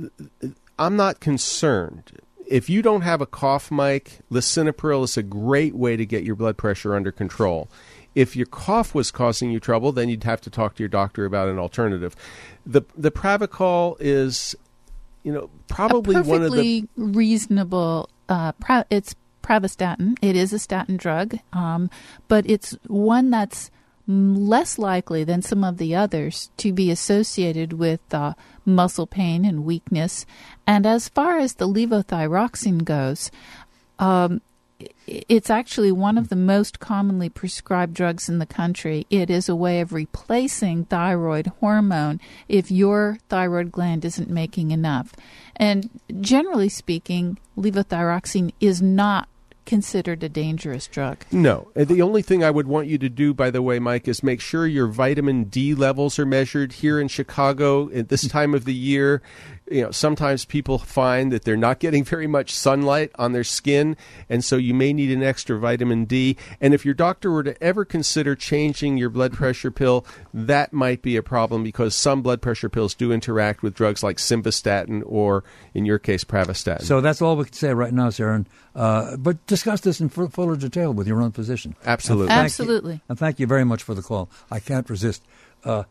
I'm not concerned. If you don't have a cough, Mike, lisinopril is a great way to get your blood pressure under control. If your cough was causing you trouble, then you'd have to talk to your doctor about an alternative. The the Pravachol is, you know, probably a one of the perfectly reasonable. Uh, pra- it's pravastatin. It is a statin drug, um, but it's one that's less likely than some of the others to be associated with uh, muscle pain and weakness. And as far as the levothyroxine goes, um, it's actually one of the most commonly prescribed drugs in the country. It is a way of replacing thyroid hormone if your thyroid gland isn't making enough. And generally speaking, levothyroxine is not considered a dangerous drug. No. And the only thing I would want you to do, by the way, Mike, is make sure your vitamin D levels are measured. Here in Chicago at this time of the year, you know, sometimes people find that they're not getting very much sunlight on their skin, and so you may need an extra vitamin D. And if your doctor were to ever consider changing your blood pressure pill, that might be a problem, because some blood pressure pills do interact with drugs like simvastatin or, in your case, pravastatin. So that's all we can say right now, Sharon. Uh, but discuss this in f- fuller detail with your own physician. Absolutely. And thank Absolutely. You, and thank you very much for the call. I can't resist. Uh,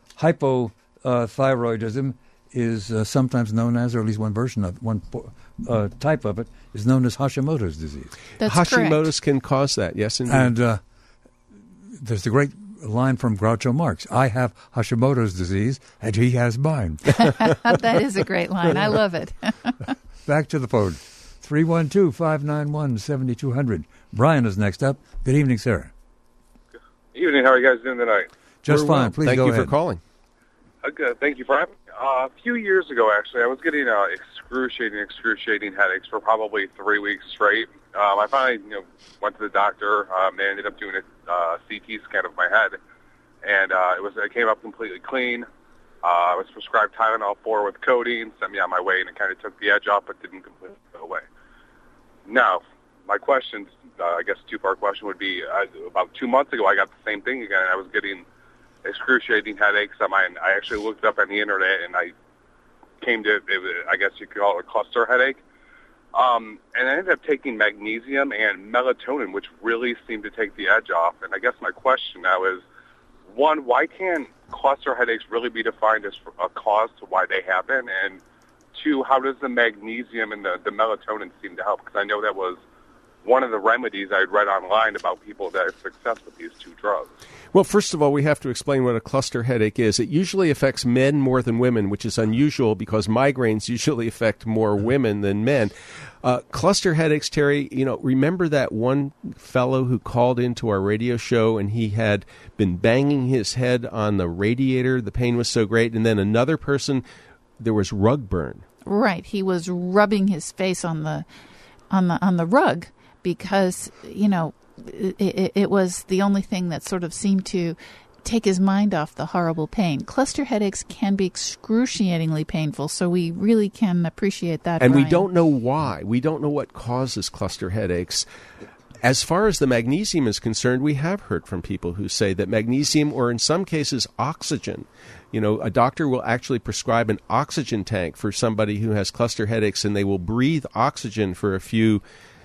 hypothyroidism is uh, sometimes known as, or at least one version of one uh, type of it, is known as Hashimoto's disease. That's Hashimoto's correct. can cause that, yes, indeed. And uh, there's the great line from Groucho Marx: I have Hashimoto's disease, and he has mine. That is a great line. I love it. Back to the phone. three one two, five nine one, seven two zero zero. Brian is next up. Good evening, sir. Evening. How are you guys doing tonight? Just We're fine. well. Please Thank go you ahead. for calling. Uh, good. Thank you for having me. Uh, a few years ago, actually, I was getting uh, excruciating, excruciating headaches for probably three weeks straight. Um, I finally, you know, went to the doctor. Um, they ended up doing a uh, C T scan of my head, and uh, it was it came up completely clean. Uh, I was prescribed Tylenol four with codeine, sent me on my way, and it kind of took the edge off, but didn't completely go away. Now, my question, uh, I guess a two-part question would be, uh, about two months ago, I got the same thing again. I was getting excruciating headaches. I, mean, I actually looked it up on the internet, and I came to, it, I guess you could call it a cluster headache. Um, and I ended up taking magnesium and melatonin, which really seemed to take the edge off. And I guess my question now is, one, why can't cluster headaches really be defined as a cause to why they happen? And two, how does the magnesium and the, the melatonin seem to help? Because I know that was one of the remedies I had read online about people that had success with these two drugs. Well, first of all, we have to explain what a cluster headache is. It usually affects men more than women, which is unusual because migraines usually affect more women than men. Uh, cluster headaches, Terry, you know, remember that one fellow who called into our radio show and he had been banging his head on the radiator? The pain was so great. And then another person, there was rug burn. Right. He was rubbing his face on the on the on the rug because, you know, it, it, it was the only thing that sort of seemed to take his mind off the horrible pain. Cluster headaches can be excruciatingly painful, so we really can appreciate that. And Brian. we don't know why. We don't know what causes cluster headaches. As far as the magnesium is concerned, we have heard from people who say that magnesium, or in some cases oxygen, you know, a doctor will actually prescribe an oxygen tank for somebody who has cluster headaches, and they will breathe oxygen for a few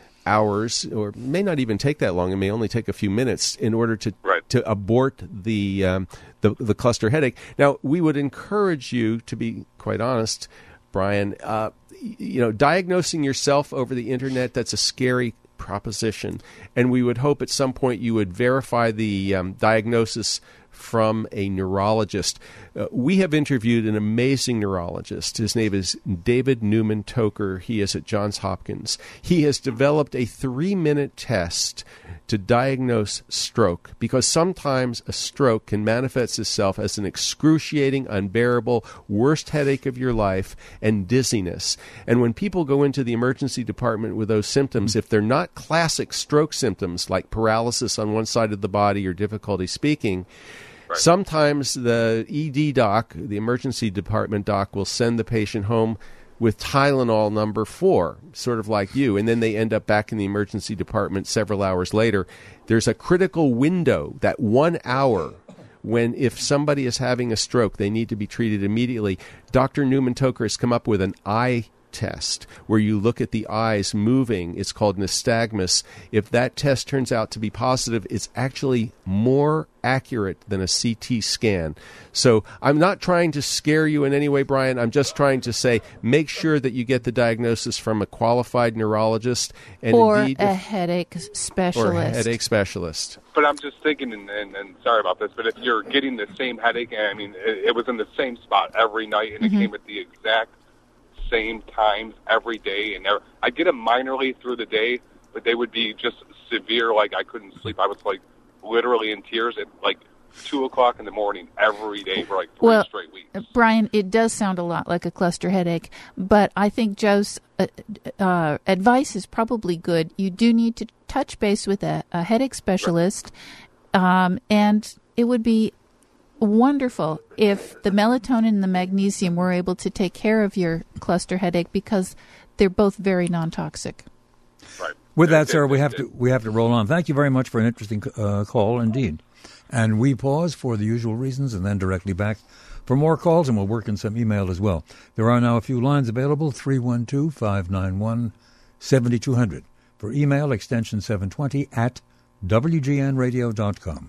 hours, or may not even take that long. It may only take a few minutes in order to right. to abort the, um, the the cluster headache. Now, we would encourage you, to be quite honest, Brian, uh, you know, diagnosing yourself over the internet, that's a scary proposition, and we would hope at some point you would verify the um, diagnosis from a neurologist. Uh, we have interviewed an amazing neurologist. His name is David Newman Toker. He is at Johns Hopkins. He has developed a three-minute test to diagnose stroke, because sometimes a stroke can manifest itself as an excruciating, unbearable, worst headache of your life and dizziness. And when people go into the emergency department with those symptoms, if they're not classic stroke symptoms like paralysis on one side of the body or difficulty speaking, right. sometimes the E D doc, the emergency department doc, will send the patient home with Tylenol number four, sort of like you, and then they end up back in the emergency department several hours later. There's a critical window, that one hour, when if somebody is having a stroke, they need to be treated immediately. Doctor Newman Toker has come up with an eye test where you look at the eyes moving. It's called nystagmus. If that test turns out to be positive, it's actually more accurate than a C T scan. So I'm not trying to scare you in any way, Brian. I'm just trying to say, make sure that you get the diagnosis from a qualified neurologist, and or indeed, a if, headache specialist. or a headache specialist. But I'm just thinking, and, and, and sorry about this, but if you're getting the same headache, and I mean, it, it was in the same spot every night, and Mm-hmm. it came at the exact same times every day, and never, I get them minorly through the day, but they would be just severe, like I couldn't sleep. I was like literally in tears at like two o'clock in the morning every day for like three well, straight weeks. Brian, it does sound a lot like a cluster headache, but I think Joe's uh, uh, advice is probably good. You do need to touch base with a, a headache specialist, um, and it would be wonderful if the melatonin and the magnesium were able to take care of your cluster headache, because they're both very non-toxic. Right. With that, It- sir, it- we have it- to we have to roll on. Thank you very much for an interesting uh, call indeed. And we pause for the usual reasons and then directly back for more calls, and we'll work in some email as well. There are now a few lines available, three one two, five nine one, seven two zero zero. For email, extension seven twenty at w g n radio dot com.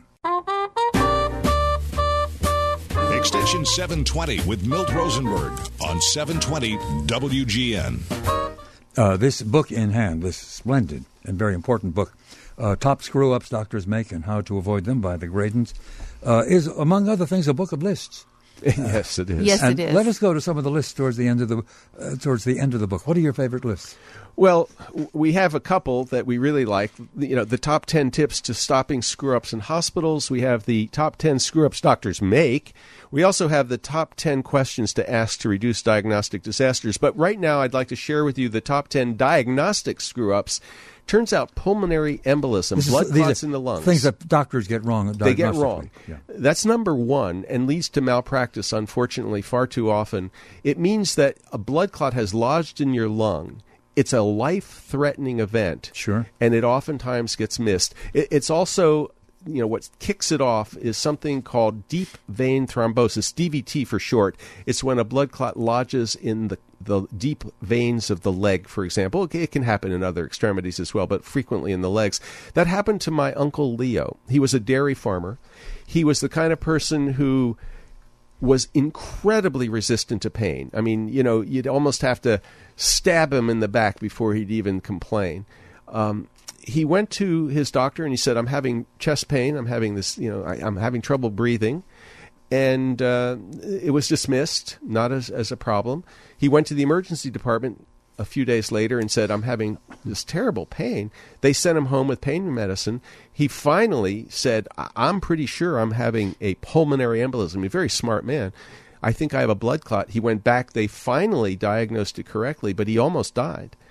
Extension seven twenty with Milt Rosenberg on seven twenty W G N. Uh, this book in hand, this splendid and very important book, uh, Top Screw-Ups Doctors Make and How to Avoid Them by the Gradens, uh, is, among other things, a book of lists. Yes, it is. Yes, And it is. let us go to some of the lists towards the end of the uh, towards the end of the book. What are your favorite lists? Well, w- we have a couple that we really like. You know, the top ten tips to stopping screw-ups in hospitals. We have the top ten screw-ups doctors make. We also have the top ten questions to ask to reduce diagnostic disasters. But right now, I'd like to share with you the top ten diagnostic screw-ups. Turns out pulmonary embolism, This is- blood these clots are in the lungs. Things that doctors get wrong. They get diagnostically. wrong. Yeah. That's number one, and leads to malpractice, unfortunately, far too often. It means that a blood clot has lodged in your lung. It's a life-threatening event. Sure. And it oftentimes gets missed. It, it's also, you know, what kicks it off is something called deep vein thrombosis, D V T for short. It's when a blood clot lodges in the, the deep veins of the leg, for example. It, it can happen in other extremities as well, but frequently in the legs. That happened to my Uncle Leo. He was a dairy farmer. He was the kind of person who was incredibly resistant to pain. I mean, you know, you'd almost have to stab him in the back before he'd even complain. Um, he went to his doctor and he said, I'm having chest pain. I'm having this, you know, I, I'm having trouble breathing. And uh, it was dismissed, not as, as a problem. He went to the emergency department a few days later and said, I'm having this terrible pain. They sent him home with pain medicine. He finally said, I- I'm pretty sure I'm having a pulmonary embolism. He's a very smart man. I think I have a blood clot. He went back. They finally diagnosed it correctly, but he almost died.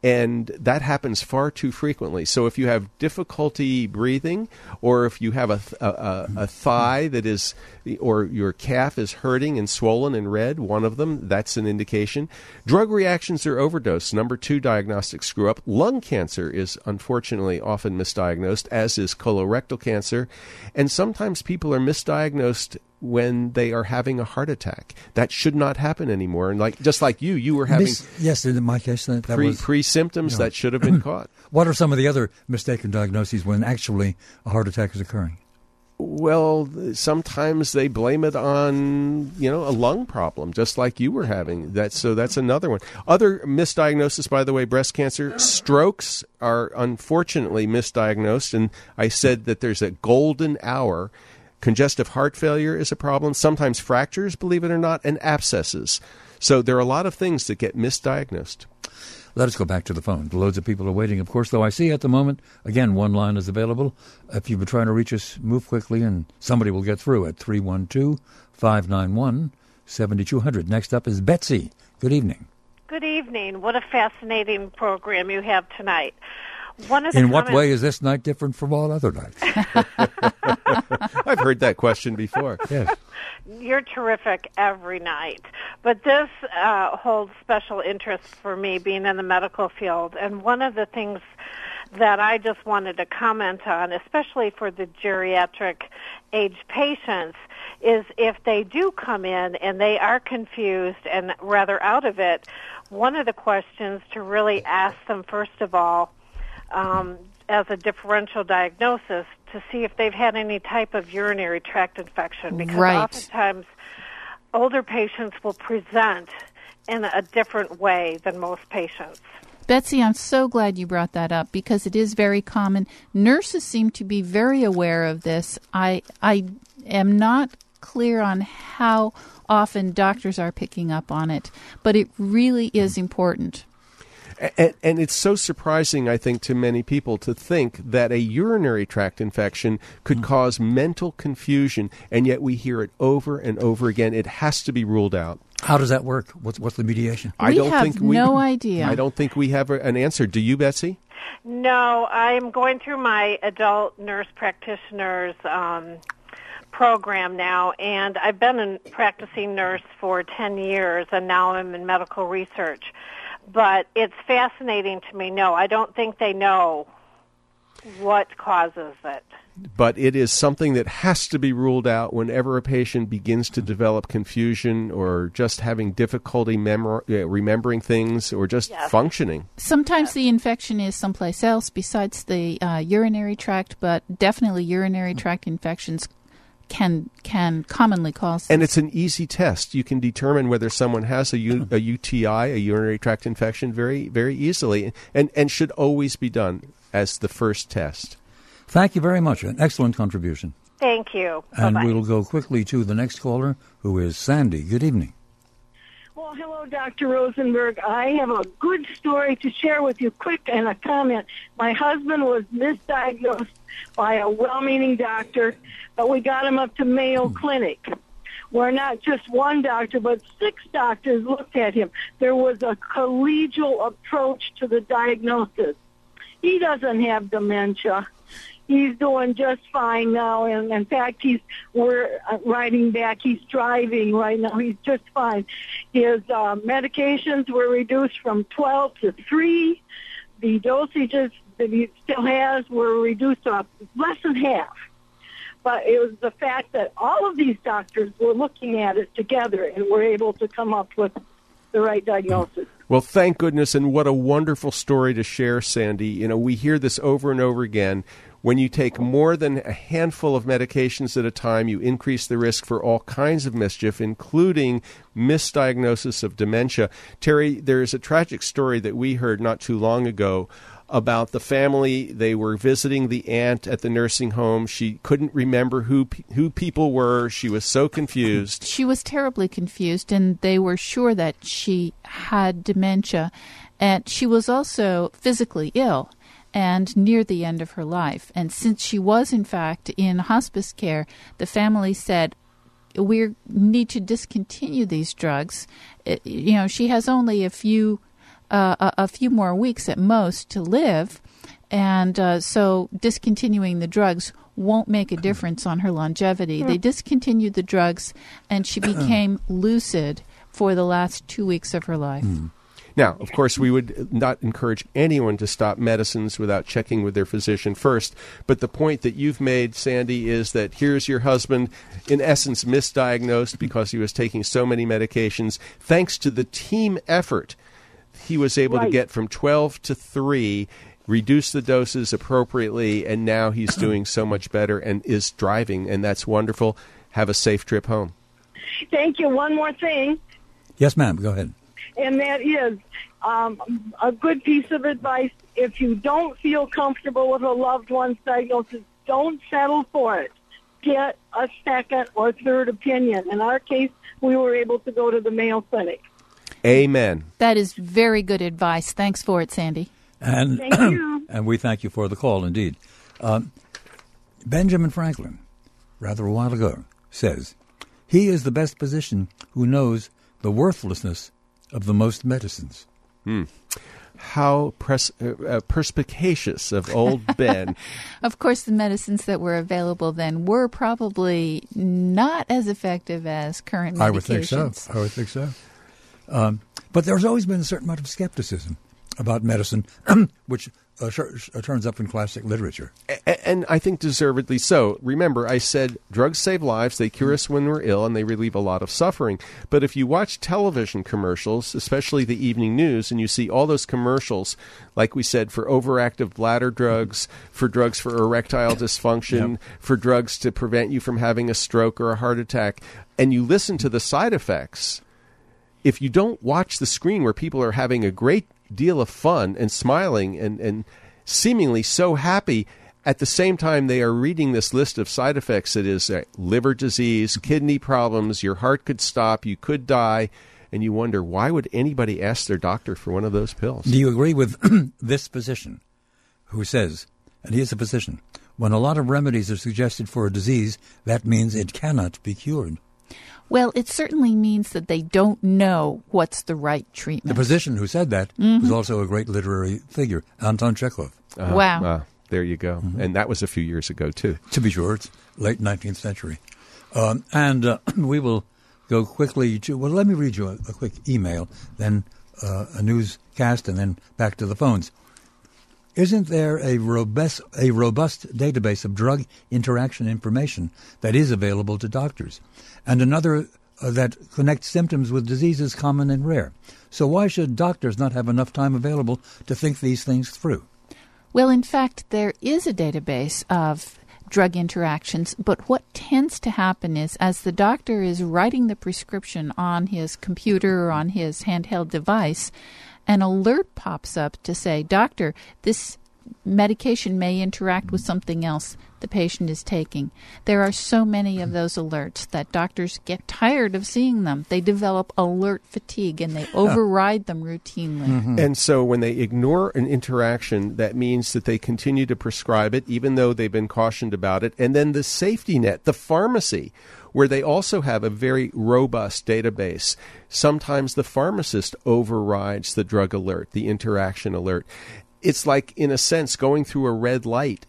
And that happens far too frequently. So if you have difficulty breathing, or if you have a, th- a, a, a thigh that is, or your calf is hurting and swollen and red, one of them, that's an indication. Drug reactions or overdose, number two diagnostic screw up. Lung cancer is unfortunately often misdiagnosed, as is colorectal cancer. And sometimes people are misdiagnosed when they are having a heart attack. That should not happen anymore. And like just like you, you were having Mis- yes, in my case, that, that pre was pre symptoms you know. that should have been caught. What are some of the other mistaken diagnoses when actually a heart attack is occurring? Well, sometimes they blame it on, you know, a lung problem, just like you were having. That so that's another one. Other misdiagnosis, by the way, breast cancer, strokes are unfortunately misdiagnosed, and I said that there's a golden hour. Congestive heart failure is a problem. Sometimes fractures, believe it or not, and abscesses. So there are a lot of things that get misdiagnosed. Let us go back to the phone. Loads of people are waiting, of course, though I see at the moment, again, one line is available. If you've been trying to reach us, move quickly, and somebody will get through at three one two, five nine one, seven two zero zero. Next up is Betsy. Good evening. Good evening. What a fascinating program you have tonight. One of the In what comments- way is this night different from all other nights? I've heard that question before. Yes. You're terrific every night. But this uh, holds special interest for me, being in the medical field. And one of the things that I just wanted to comment on, especially for the geriatric age patients, is if they do come in and they are confused and rather out of it, one of the questions to really ask them, first of all, um, as a differential diagnosis, to see if they've had any type of urinary tract infection, because Right. oftentimes older patients will present in a different way than most patients. Betsy, I'm so glad you brought that up because it is very common. Nurses seem to be very aware of this. I I am not clear on how often doctors are picking up on it, but it really is important. And, and it's so surprising, I think, to many people to think that a urinary tract infection could mm. cause mental confusion, and yet we hear it over and over again. It has to be ruled out. How does that work? What's what's the mediation? We I don't have think we, no idea. I don't think we have a, an answer. Do you, Betsy? No, I'm going through my adult nurse practitioners um, program now, and I've been a practicing nurse for ten years, and now I'm in medical research. But it's fascinating to me. No, I don't think they know what causes it. But it is something that has to be ruled out whenever a patient begins to develop confusion or just having difficulty memor- uh, remembering things or just Yes. functioning. Sometimes yes. the infection is someplace else besides the uh, urinary tract, but definitely urinary tract infections can can commonly cause this. And it's an easy test. You can determine whether someone has a, U, a U T I, a urinary tract infection, very, very easily, and, and should always be done as the first test. Thank you very much. An excellent contribution. Thank you. And Bye-bye. we'll go quickly to the next caller, who is Sandy. Good evening. Well, hello, Doctor Rosenberg. I have a good story to share with you, quick, and a comment. My husband was misdiagnosed by a well-meaning doctor, but we got him up to Mayo Clinic, where not just one doctor, but six doctors looked at him. There was a collegial approach to the diagnosis. He doesn't have dementia. He's doing just fine now, and in fact, he's we're riding back. He's driving right now. He's just fine. His uh, medications were reduced from twelve to three. The dosages that he still has were reduced to less than half. But it was the fact that all of these doctors were looking at it together and were able to come up with the right diagnosis. Well, thank goodness, and what a wonderful story to share, Sandy. You know, we hear this over and over again. When you take more than a handful of medications at a time, you increase the risk for all kinds of mischief, including misdiagnosis of dementia. Terry, there's a tragic story that we heard not too long ago about the family. They were visiting the aunt at the nursing home. She couldn't remember who who people were. She was so confused. She was terribly confused, and they were sure that she had dementia. And she was also physically ill and near the end of her life. And since she was, in fact, in hospice care, the family said, we need to discontinue these drugs. It, you know, she has only a few uh, a, a few more weeks at most to live. And uh, so discontinuing the drugs won't make a difference on her longevity. They discontinued the drugs, and she became lucid for the last two weeks of her life. Mm. Now, of course, we would not encourage anyone to stop medicines without checking with their physician first. But the point that you've made, Sandy, is that here's your husband, in essence, misdiagnosed because he was taking so many medications. Thanks to the team effort, he was able Right. to get from twelve to three, reduce the doses appropriately, and now he's doing so much better and is driving, and that's wonderful. Have a safe trip home. Thank you. One more thing, Yes, ma'am. Go ahead. and that is um, a good piece of advice. If you don't feel comfortable with a loved one's diagnosis, don't settle for it. Get a second or third opinion. In our case, we were able to go to the Mayo Clinic. Amen. That is very good advice. Thanks for it, Sandy. And Thank you. and we thank you for the call, indeed. Um, Benjamin Franklin, rather a while ago, says, he is the best physician who knows the worthlessness of the most medicines. Hmm. How pres- uh, uh, perspicacious of old Ben. Of course, the medicines that were available then were probably not as effective as current medications. I would think so. I would think so. Um, but there's always been a certain amount of skepticism about medicine, which uh, sh- uh, turns up in classic literature. A- and I think deservedly so. Remember, I said drugs save lives, they cure us when we're ill, and they relieve a lot of suffering. But if you watch television commercials, especially the evening news, and you see all those commercials, like we said, for overactive bladder drugs, for drugs for erectile dysfunction, Yep. for drugs to prevent you from having a stroke or a heart attack, and you listen to the side effects, if you don't watch the screen where people are having a great deal of fun and smiling and, and seemingly so happy, at the same time they are reading this list of side effects that is uh, liver disease, kidney problems, your heart could stop, you could die, and you wonder, why would anybody ask their doctor for one of those pills? Do you agree with this physician who says, and he is a physician, when a lot of remedies are suggested for a disease, that means it cannot be cured? Well, it certainly means that they don't know what's the right The treatment. physician who said that Mm-hmm. was also a great literary figure, Anton Chekhov. Uh, Wow. uh, there you go. Mm-hmm. And that was a few years ago, too. To be sure, it's late nineteenth century. Um, and uh, we will go quickly to, well, let me read you a, a quick email, then uh, a newscast, and then back to the phones. Isn't there a robust, a robust database of drug interaction information that is available to doctors? And another uh, that connects symptoms with diseases common and rare. So why should doctors not have enough time available to think these things through? Well, in fact, there is a database of drug interactions, but what tends to happen is as the doctor is writing the prescription on his computer or on his handheld device, an alert pops up to say, doctor, this medication may interact with something else the patient is taking. There are so many of those alerts that doctors get tired of seeing them. They develop alert fatigue and they override them routinely. Mm-hmm. And so when they ignore an interaction, that means that they continue to prescribe it, even though they've been cautioned about it. And then the safety net, the pharmacy, where they also have a very robust database. Sometimes the pharmacist overrides the drug alert, the interaction alert. It's like, in a sense, going through a red light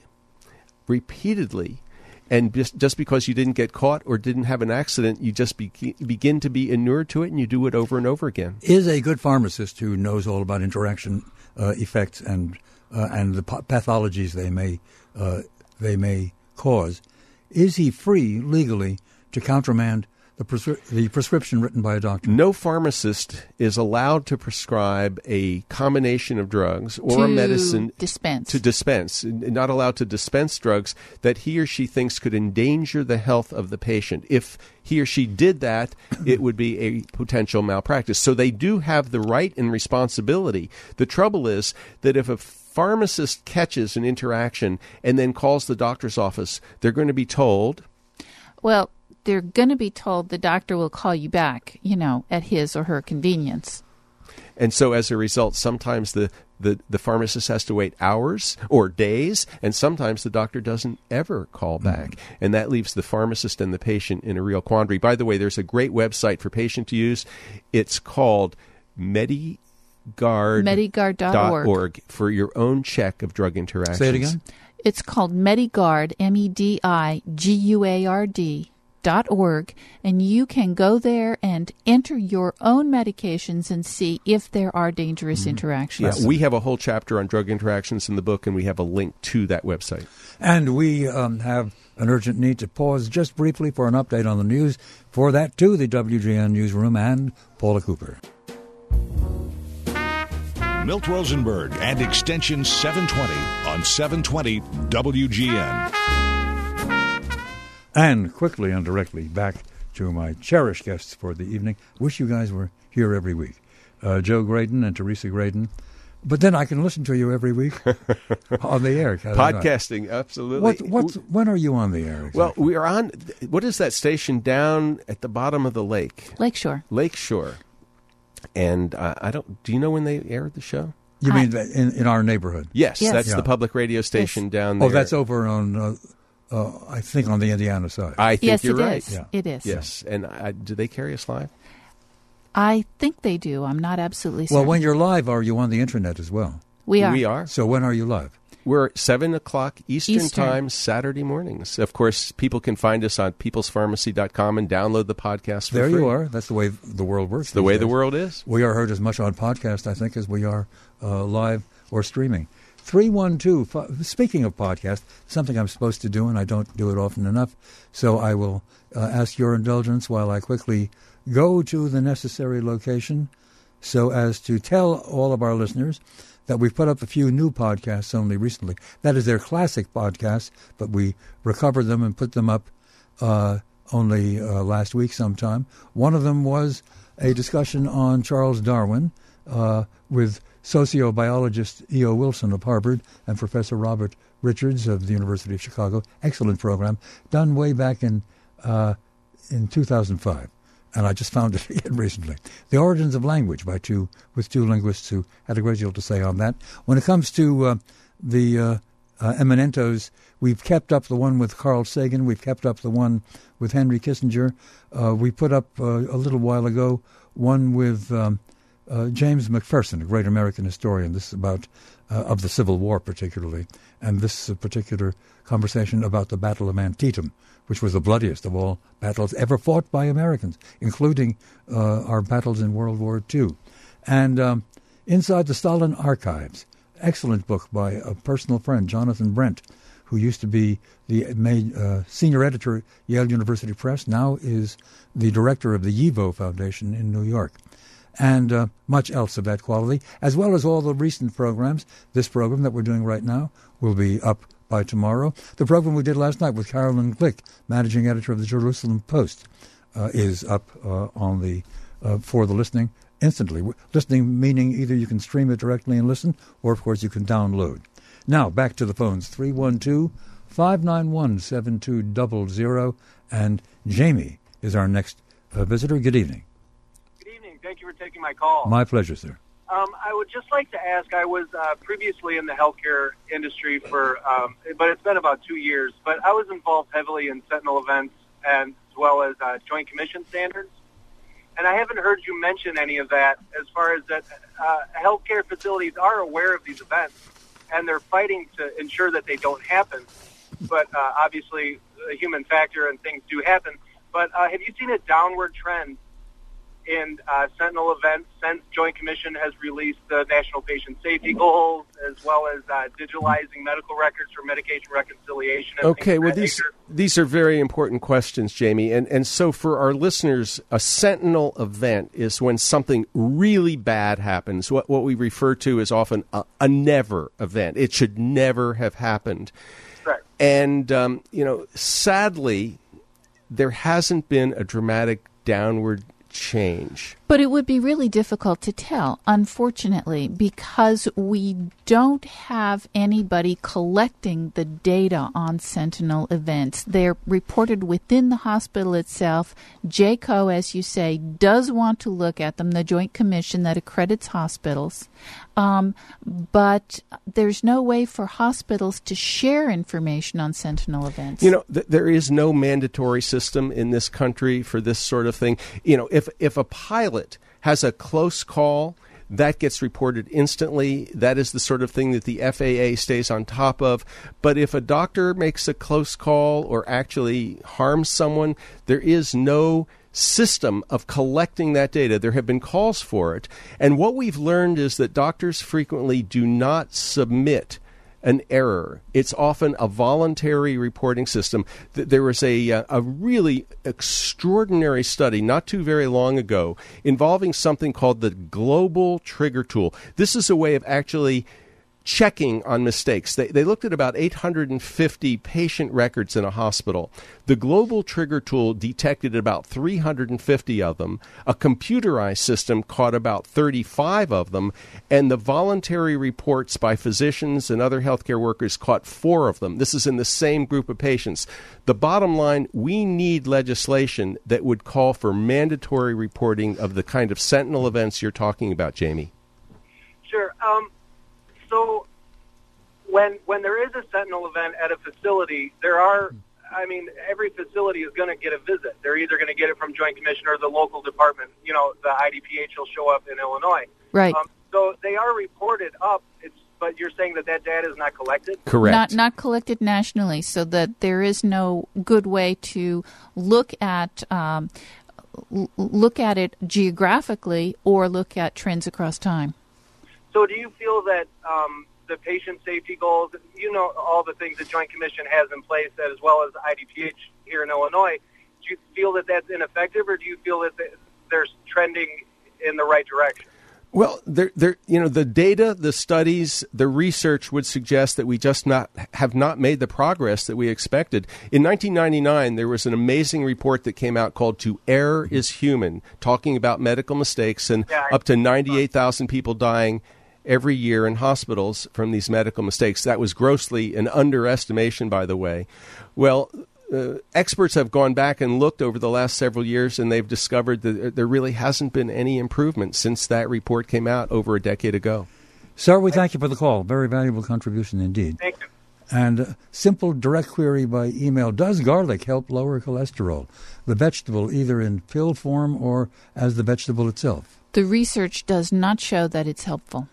repeatedly. And just, just because you didn't get caught or didn't have an accident, you just be, begin to be inured to it, and you do it over and over again. Is a good pharmacist who knows all about interaction uh, effects and uh, and the pathologies they may uh, they may cause, is he free legally to countermand the, prescri- the prescription written by a doctor? No pharmacist is allowed to prescribe a combination of drugs or To a medicine dispense. to dispense, not allowed to dispense drugs that he or she thinks could endanger the health of the patient. If he or she did that, it would be a potential malpractice. So they do have the right and responsibility. The trouble is that if a pharmacist catches an interaction and then calls the doctor's office, they're going to be told, Well, they're going to be told the doctor will call you back, you know, at his or her convenience. and so as a result, sometimes the, the, the pharmacist has to wait hours or days, and sometimes the doctor doesn't ever call back. Mm-hmm. And that leaves the pharmacist and the patient in a real quandary. By the way, there's a great website for patient to use. It's called Medi Medigard Medigard dot dot org. org for your own check of drug interactions. Say it again. It's called Medigard, M E D I G U A R D dot org, and you can go there and enter your own medications and see if there are dangerous Mm-hmm. interactions. Yeah, we have a whole chapter on drug interactions in the book, and we have a link to that website. And we um, have an urgent need to pause just briefly for an update on the news. For that, too, the W G N Newsroom and Paula Cooper. Milt Rosenberg and Extension seven twenty on seven twenty W G N. And quickly and directly back to my cherished guests for the evening. Wish you guys were here every week. Uh, Joe Graydon and Teresa Graydon. But then I can listen to you every week on the air. can I not? Podcasting, absolutely. What, what's, when are you on the air? Exactly? Well, we are on, what is that station down at the bottom of the lake? Lakeshore. Lakeshore. And uh, I don't, do you know when they aired the show? You Hi. mean that in, in our neighborhood? Yes, Yes. that's Yeah. the public radio station Yes. down there. Oh, that's over on, uh, uh, I think, on the Indiana side. I think Yes, you're it right. is. Yeah. It is. Yes. And I, do they carry us live? I think they do. I'm not absolutely certain. Well, when you're live, are you on the internet as well? we are. We are. So when are you live? We're at seven o'clock Eastern, Eastern. Time, Saturday mornings. Of course, people can find us on peoples pharmacy dot com and download the podcast for There free. you are. That's the way the world works. It's the these way the days. world is. We are heard as much on podcast, I think, as we are uh, live or streaming. three one two, speaking of podcast, something I'm supposed to do, and I don't do it often enough, so I will uh, ask your indulgence while I quickly go to the necessary location so as to tell all of our listeners that we've put up a few new podcasts only recently. That is, they're classic podcasts, but we recovered them and put them up uh, only uh, last week sometime. One of them was a discussion on Charles Darwin uh, with sociobiologist E O. Wilson of Harvard and Professor Robert Richards of the University of Chicago. Excellent program, done way back in uh, in two thousand five. And I just found it again recently. The Origins of Language by two with two linguists who had a great deal to say on that. When it comes to uh, the uh, uh, eminentos, we've kept up the one with Carl Sagan. We've kept up the one with Henry Kissinger. Uh, we put up uh, a little while ago one with um, uh, James McPherson, a great American historian. This is about uh, of the Civil War particularly, and this uh, particular conversation about the Battle of Antietam, which was the bloodiest of all battles ever fought by Americans, including uh, our battles in World War Two. And um, Inside the Stalin Archives, excellent book by a personal friend, Jonathan Brent, who used to be the uh, senior editor at Yale University Press, now is the director of the YIVO Foundation in New York. And uh, much else of that quality, as well as all the recent programs. This program that we're doing right now will be up by tomorrow. The program we did last night with Carolyn Glick, managing editor of the Jerusalem Post, uh, is up uh, on the uh, for the listening instantly. Listening meaning either you can stream it directly and listen, or of course you can download. Now back to the phones: three one two, five nine one, seven two zero zero, and Jamie is our next uh, visitor. Good evening. Good evening. Thank you for taking my call. My pleasure, sir. Um, I would just like to ask, I was uh, previously in the healthcare industry for, um, but it's been about two years, but I was involved heavily in Sentinel events and as well as uh, Joint Commission standards. And I haven't heard you mention any of that as far as that uh, healthcare facilities are aware of these events and they're fighting to ensure that they don't happen. But uh, obviously, a human factor and things do happen. But uh, have you seen a downward trend in uh, Sentinel events since Joint Commission has released the National Patient Safety Goals, as well as uh, digitalizing medical records for medication reconciliation? And Okay, things well, of that these nature? these are very important questions, Jamie. And, and so for our listeners, a Sentinel event is when something really bad happens. What, what we refer to is often a, a never event. It should never have happened. Right. And, um, you know, sadly, there hasn't been a dramatic downward change. But it would be really difficult to tell, unfortunately, because we don't have anybody collecting the data on Sentinel events. They're reported within the hospital itself. J C O, as you say, does want to look at them, the Joint Commission that accredits hospitals. Um, but there's no way for hospitals to share information on Sentinel events. You know, th- there is no mandatory system in this country for this sort of thing. You know, if if a pilot has a close call, that gets reported instantly. That is the sort of thing that the F A A stays on top of. But if a doctor makes a close call or actually harms someone, there is no system of collecting that data. There have been calls for it. And what we've learned is that doctors frequently do not submit an error. It's often a voluntary reporting system. There was a, a really extraordinary study not too very long ago involving something called the Global Trigger Tool. This is a way of actually checking on mistakes. They, they looked at about eight hundred fifty patient records in a hospital. The Global Trigger Tool detected about three hundred fifty of them. A computerized system caught about thirty-five of them. And the voluntary reports by physicians and other healthcare workers caught four of them. This is in the same group of patients. The bottom line, we need legislation that would call for mandatory reporting of the kind of sentinel events you're talking about, Jamie. Sure. Um So when when there is a sentinel event at a facility, there are, I mean, every facility is going to get a visit. They're either going to get it from Joint Commission or the local department. You know, the I D P H will show up in Illinois. Right. Um, so they are reported up, it's, but you're saying that that data is not collected? Correct. Not not collected nationally, so that there is no good way to look at um, l- look at it geographically or look at trends across time. So do you feel that um, the patient safety goals, you know, all the things that Joint Commission has in place, as well as I D P H here in Illinois, do you feel that that's ineffective, or do you feel that they're trending in the right direction? Well, there, there, you know, the data, the studies, the research would suggest that we just not have not made the progress that we expected. In nineteen ninety-nine, there was an amazing report that came out called "To Err Is Human," talking about medical mistakes and Yeah, I- up to ninety-eight thousand people dying every year in hospitals from these medical mistakes. That was grossly an underestimation, by the way. Well, Uh, experts have gone back and looked over the last several years, and they've discovered that there really hasn't been any improvement since that report came out over a decade ago. Sir, we thank you for the call. Very valuable contribution indeed. Thank you. And uh, simple direct query by email. Does garlic help lower cholesterol? The vegetable, either in pill form or as the vegetable itself. The research does not show that it's helpful.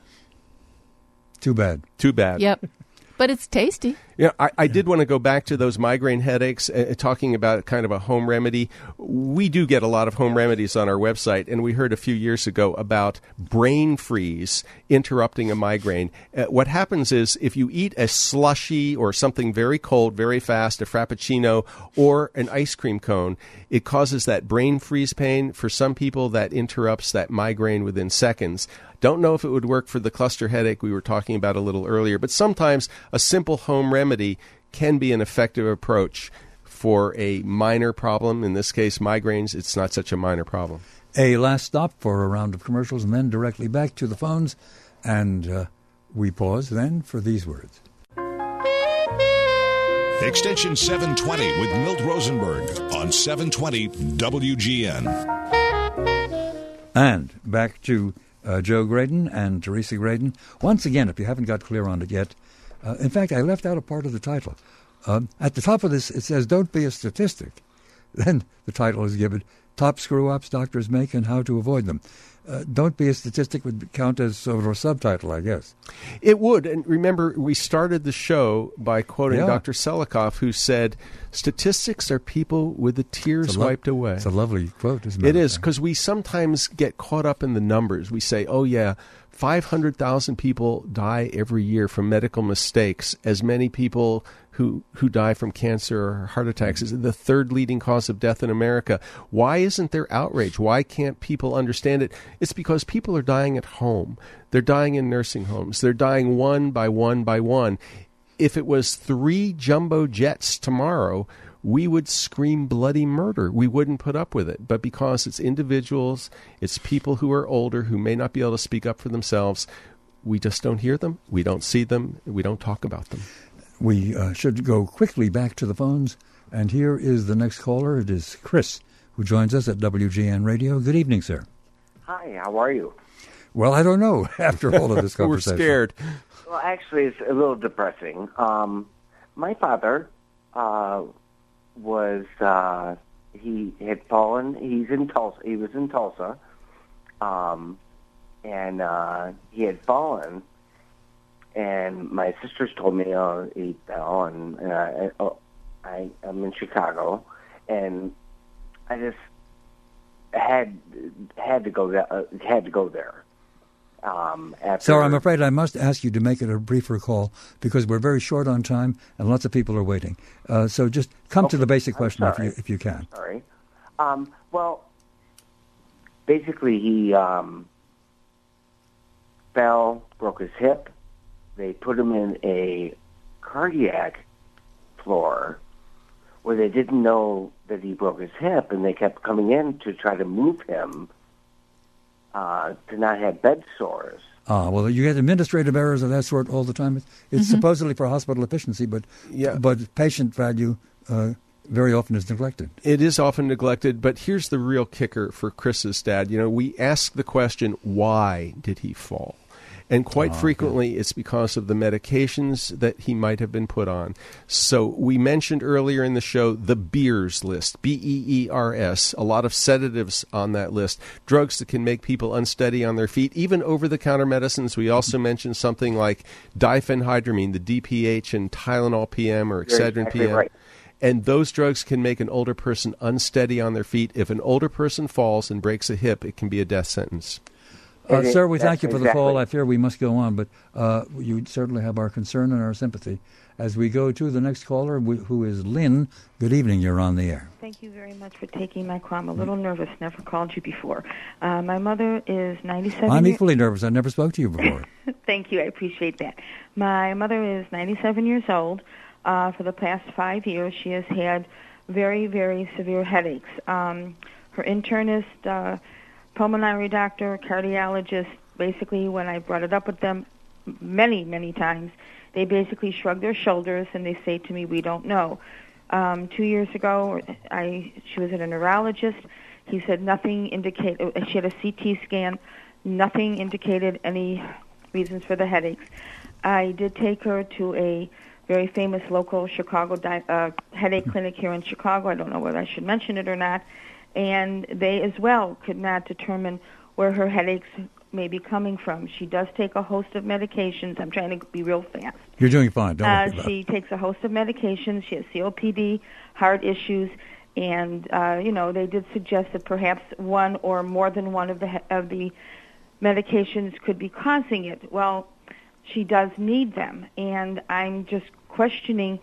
Too bad. Too bad. Yep. But it's tasty. Yeah, I, I did want to go back to those migraine headaches, uh, talking about kind of a home remedy. We do get a lot of home remedies on our website, and we heard a few years ago about brain freeze interrupting a migraine. Uh, what happens is if you eat a slushy or something very cold very fast, a Frappuccino or an ice cream cone, it causes that brain freeze pain. For some people, that interrupts that migraine within seconds. Don't know if it would work for the cluster headache we were talking about a little earlier, but sometimes a simple home remedy can be an effective approach for a minor problem. In this case, migraines, it's not such a minor problem. A last stop for a round of commercials and then directly back to the phones. And uh, we pause then for these words. Extension seven twenty with Milt Rosenberg on seven twenty W G N. And back to uh, Joe Graydon and Teresa Graydon. Once again, if you haven't got clear on it yet, uh, in fact, I left out a part of the title. Um, at the top of this, it says, "Don't be a statistic." Then the title is given, "Top Screw-Ups Doctors Make and How to Avoid Them." Uh, "Don't be a statistic" would count as sort of a subtitle, I guess. It would. And remember, we started the show by quoting Yeah. Doctor Selikoff, who said, statistics are people with the tears It's a lo- wiped away. It's a lovely quote, isn't it? It is, because we sometimes get caught up in the numbers. We say, oh, yeah, five hundred thousand people die every year from medical mistakes. As many people who, who die from cancer or heart attacks is the third leading cause of death in America. Why isn't there outrage? Why can't people understand it? It's because people are dying at home. They're dying in nursing homes. They're dying one by one by one. If it was three jumbo jets tomorrow, we would scream bloody murder. We wouldn't put up with it. But because it's individuals, it's people who are older who may not be able to speak up for themselves, we just don't hear them, we don't see them, we don't talk about them. We uh, should go quickly back to the phones. And here is the next caller. It is Chris, who joins us at W G N Radio. Good evening, sir. Hi, how are you? Well, I don't know after all of this We're conversation. scared. Well, actually, it's a little depressing. Um, my father uh, was, uh, he had fallen, he's in Tulsa, he was in Tulsa, um, and uh, he had fallen. And my sisters told me, "Oh, he fell," and, and I, oh, I, I'm in Chicago, and I just had had to go there. Uh, had to go there. Um, after Sir, I'm afraid I must ask you to make it a briefer call because we're very short on time and lots of people are waiting. Uh, so just come okay. to the basic I'm question if sorry. you if you can. Sorry. Um, well, basically, he um, fell, broke his hip. They put him in a cardiac floor where they didn't know that he broke his hip, and they kept coming in to try to move him uh, to not have bed sores. Ah, well, you get administrative errors of that sort all the time. It's Mm-hmm. supposedly for hospital efficiency, but Yeah. but patient value uh, very often is neglected. It is often neglected, but here's the real kicker for Chris's dad. You know, we ask the question, why did he fall? And quite Oh, frequently, it's because of the medications that he might have been put on. So we mentioned earlier in the show the Beers list, B E E R S, a lot of sedatives on that list, drugs that can make people unsteady on their feet, even over-the-counter medicines. We also mentioned something like diphenhydramine, the D P H, and Tylenol P M or Excedrin exactly P M. right. And those drugs can make an older person unsteady on their feet. If an older person falls and breaks a hip, it can be a death sentence. Uh, It is- sir, we that's thank you for the exactly. call. I fear we must go on, but uh, you certainly have our concern and our sympathy. As we go to the next caller, wh- who is Lynn. Good evening. You're on the air. Thank you very much for taking my call. I'm a little nervous. Never called you before. Uh, my mother is ninety-seven. I'm year- equally nervous. I never spoke to you before. Thank you. I appreciate that. My mother is ninety-seven years old. Uh, for the past five years, she has had very, very severe headaches. Um, her internist, uh, pulmonary doctor, cardiologist, basically when I brought it up with them many, many times, they basically shrug their shoulders and they say to me, we don't know. Um, two years ago, I she was at a neurologist. He said nothing indicated, she had a C T scan, nothing indicated any reasons for the headaches. I did take her to a very famous local Chicago di- uh, headache clinic here in Chicago. I don't know whether I should mention it or not. And they as well could not determine where her headaches may be coming from. She does take a host of medications. I'm trying to be real fast. You're doing fine. Don't worry Uh, about she it. takes a host of medications. She has C O P D, heart issues, and uh, you know they did suggest that perhaps one or more than one of the he- of the medications could be causing it. Well, she does need them, and I'm just questioning.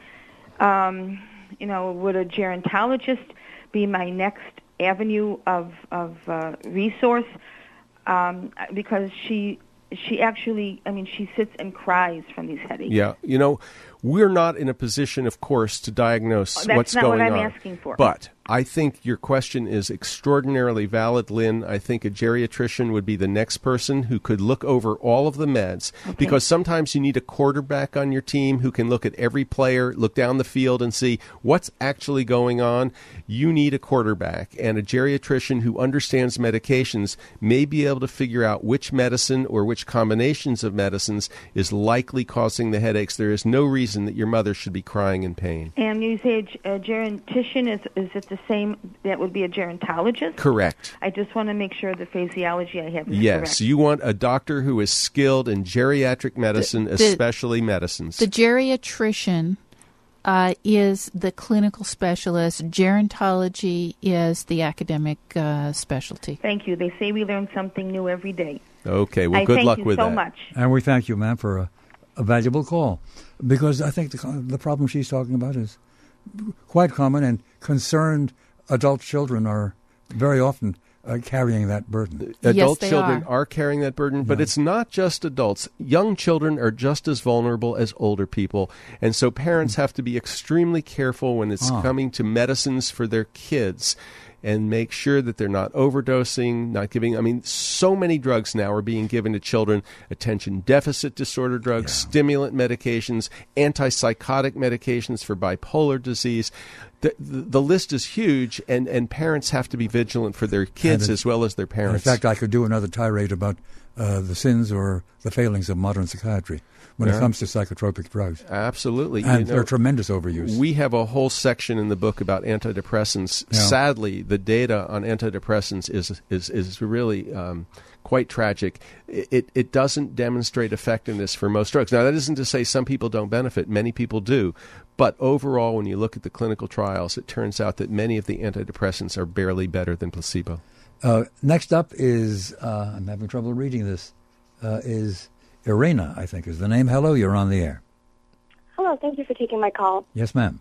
Um, you know, would a gerontologist be my next avenue of of uh, resource? Um, because she she actually, I mean, she sits and cries from these headaches. Yeah, you know, we're not in a position, of course, to diagnose That's what's not going what I'm on. asking for. But I think your question is extraordinarily valid, Lynn. I think a geriatrician would be the next person who could look over all of the meds, Okay. because sometimes you need a quarterback on your team who can look at every player, look down the field and see what's actually going on. You need a quarterback, and a geriatrician who understands medications may be able to figure out which medicine or which combinations of medicines is likely causing the headaches. There is no reason that your mother should be crying in pain. And you say a, g- a gerontician, is is it the same, that would be a gerontologist? Correct. I just want to make sure the phraseology I have is Yes, correct. you want a doctor who is skilled in geriatric medicine, The- the- especially medicines. The geriatrician uh, is the clinical specialist. Gerontology is the academic uh, specialty. Thank you. They say we learn something new every day. Okay, well, I good thank luck you with so that. much. And we thank you, ma'am, for a, a valuable call. Because I think the, the problem she's talking about is quite common, and concerned adult children are very often uh, carrying that burden. Adult they children are. are carrying that burden, but Yeah. it's not just adults. Young children are just as vulnerable as older people, and so parents have to be extremely careful when it's Ah. coming to medicines for their kids, and make sure that they're not overdosing, not giving. I mean, so many drugs now are being given to children: attention deficit disorder drugs, stimulant medications, antipsychotic medications for bipolar disease. The, the, the list is huge, and, and parents have to be vigilant for their kids And it- as well as their In parents. fact, I could do another tirade about uh, the sins or the failings of modern psychiatry when Yeah. it comes to psychotropic drugs. Absolutely. And You know, their tremendous overuse. We have a whole section in the book about antidepressants. Yeah. Sadly, the data on antidepressants is is is really um, quite tragic. It, it it doesn't demonstrate effectiveness for most drugs. Now, that isn't to say some people don't benefit. Many people do. But overall, when you look at the clinical trials, it turns out that many of the antidepressants are barely better than placebo. Uh, next up is, uh, I'm having trouble reading this, uh, is Irina, I think is the name. Hello, you're on the air. Hello, thank you for taking my call. Yes, ma'am.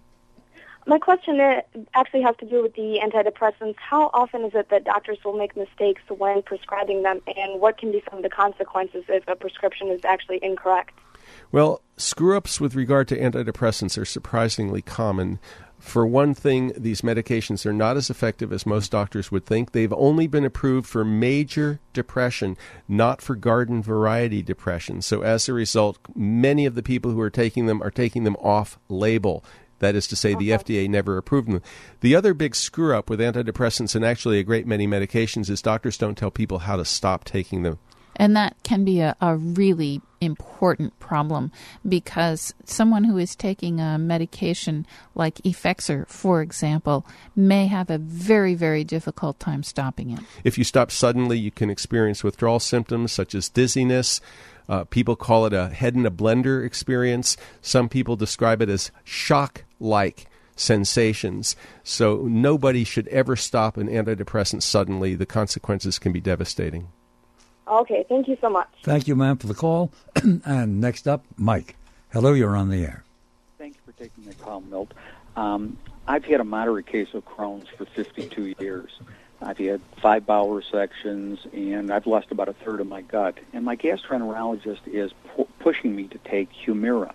My question uh, actually has to do with the antidepressants. How often is it that doctors will make mistakes when prescribing them, and what can be some of the consequences if a prescription is actually incorrect? Well, screw-ups with regard to antidepressants are surprisingly common. For one thing, these medications are not as effective as most doctors would think. They've only been approved for major depression, not for garden variety depression. So as a result, many of the people who are taking them are taking them off-label. That is to say, the F D A never approved them. The other big screw-up with antidepressants and actually a great many medications is doctors don't tell people how to stop taking them. And that can be a, a really important problem because someone who is taking a medication like Effexor, for example, may have a very, very difficult time stopping it. If you stop suddenly, you can experience withdrawal symptoms such as dizziness. Uh, people call it a head in a blender experience. Some people describe it as shock-like sensations. So nobody should ever stop an antidepressant suddenly. The consequences can be devastating. Okay, thank you so much. Thank you, ma'am, for the call. And next up, Mike. Hello, you're on the air. Thank you for taking the call, Milt. Um, I've had a moderate case of Crohn's for fifty-two years. I've had five bowel resections, and I've lost about a third of my gut. And my gastroenterologist is pu- pushing me to take Humira.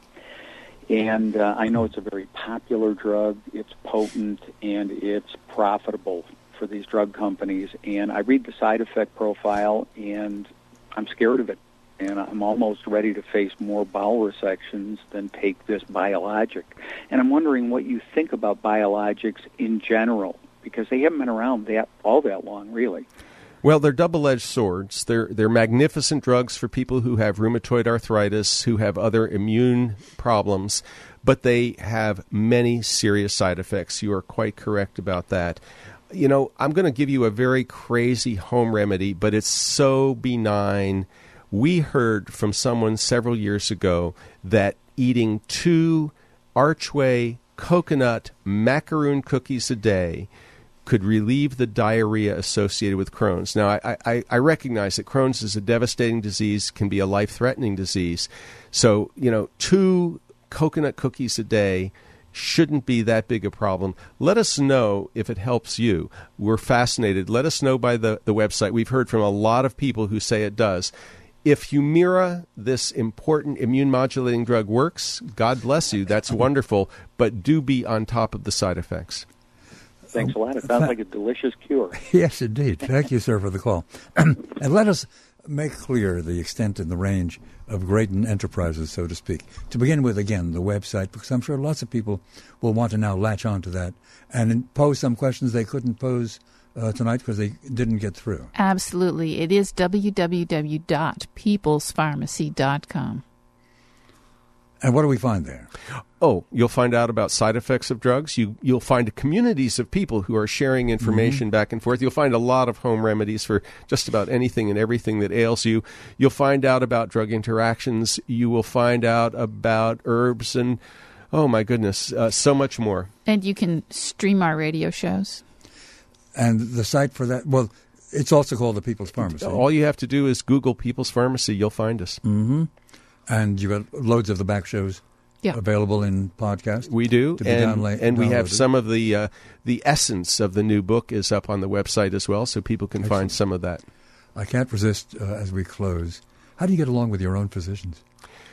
And uh, I know it's a very popular drug, it's potent, and it's profitable for these drug companies. And I read the side effect profile, and I'm scared of it. And I'm almost ready to face more bowel resections than take this biologic. And I'm wondering what you think about biologics in general, because they haven't been around that all that long, really. Well, they're double-edged swords. They're they're magnificent drugs for people who have rheumatoid arthritis, who have other immune problems, but they have many serious side effects. You are quite correct about that. You know, I'm going to give you a very crazy home remedy, but it's so benign. We heard from someone several years ago that eating two Archway coconut macaroon cookies a day could relieve the diarrhea associated with Crohn's. Now, I, I, I recognize that Crohn's is a devastating disease, can be a life-threatening disease. So, you know, two coconut cookies a day shouldn't be that big a problem. Let us know if it helps you. We're fascinated. Let us know by the, the website. We've heard from a lot of people who say it does. If Humira, this important immune-modulating drug, works, God bless you. That's wonderful. But do be on top of the side effects. Thanks a lot. It sounds like a delicious cure. Yes, indeed. Thank you, sir, for the call. And let us make clear the extent and the range of Graydon Enterprises, so to speak. To begin with, again, the website, because I'm sure lots of people will want to now latch on to that and pose some questions they couldn't pose uh, tonight because they didn't get through. Absolutely. It is w w w dot peoples pharmacy dot com. And what do we find there? Oh, you'll find out about side effects of drugs. You, you'll find communities of people who are sharing information mm-hmm. back and forth. You'll find a lot of home remedies for just about anything and everything that ails you. You'll find out about drug interactions. You will find out about herbs and, oh my goodness, uh, so much more. And you can stream our radio shows. And the site for that, well, it's also called the People's Pharmacy. All you have to do is Google People's Pharmacy. You'll find us. Mm-hmm. And you've got loads of the back shows yeah. available in podcast. We do, to be and, downla- and we have downloaded. some of the uh, the essence of the new book is up on the website as well, so people can Excellent. find some of that. I can't resist uh, as we close. How do you get along with your own physicians?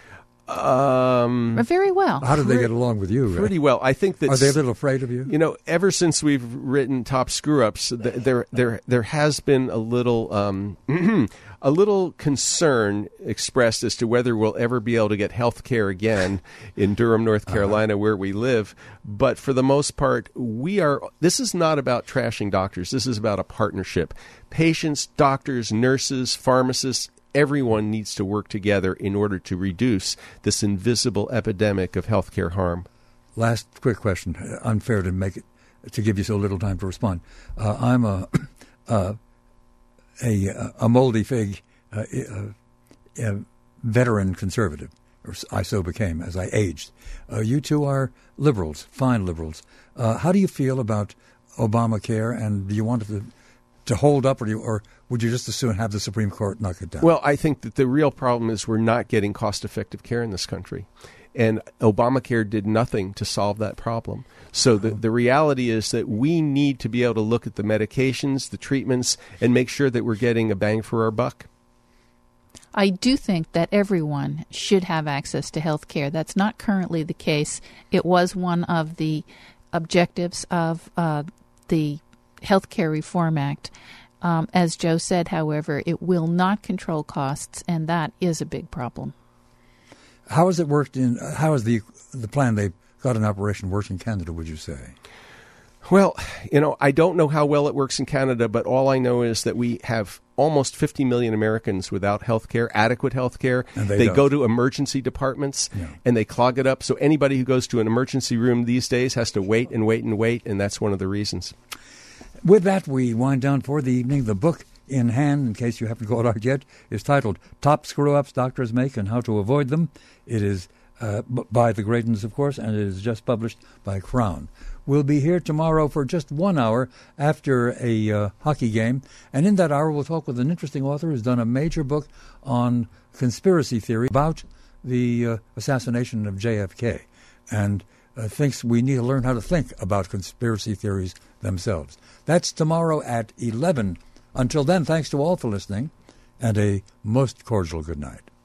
Um, very well. How do they get along with you? Pretty well. I think that are they a little afraid of you? You know, ever since we've written Top Screw Ups, th- there there there has been a little um, a little concern expressed as to whether we'll ever be able to get health care again in Durham, North Carolina, uh-huh. where we live. But for the most part, we are. This is not about trashing doctors. This is about a partnership. Patients, doctors, nurses, pharmacists. everyone needs to work together in order to reduce this invisible epidemic of healthcare harm. Last quick question. Unfair to make it to give you so little time to respond. Uh, I'm a uh, a a moldy fig, uh, uh, uh, veteran conservative, or I so became as I aged. Uh, you two are liberals, fine liberals. Uh, how do you feel about Obamacare, and do you want it to to hold up, or do you, or would you just as soon have the Supreme Court knock it down? Well, I think that the real problem is we're not getting cost-effective care in this country. And Obamacare did nothing to solve that problem. So the, the reality is that we need to be able to look at the medications, the treatments, and make sure that we're getting a bang for our buck. I do think that everyone should have access to health care. That's not currently the case. It was one of the objectives of uh, the Health Care Reform Act. Um, as Joe said, however, it will not control costs, and that is a big problem. How has it worked in? Uh, how has the the plan they've got in operation worked in Canada? Would you say? Well, you know, I don't know how well it works in Canada, but all I know is that we have almost fifty million Americans without health care, adequate health care. And they they don't. go to emergency departments, Yeah. and they clog it up. So anybody who goes to an emergency room these days has to wait and wait and wait, and that's one of the reasons. With that, we wind down for the evening. The book in hand, in case you haven't got it out yet, is titled Top Screw-Ups Doctors Make and How to Avoid Them. It is uh, b- by the Greydons, of course, and it is just published by Crown. We'll be here tomorrow for just one hour after a uh, hockey game, and in that hour we'll talk with an interesting author who's done a major book on conspiracy theory about the uh, assassination of J F K, and uh, thinks we need to learn how to think about conspiracy theories themselves. That's tomorrow at eleven. Until then, thanks to all for listening, and a most cordial good night.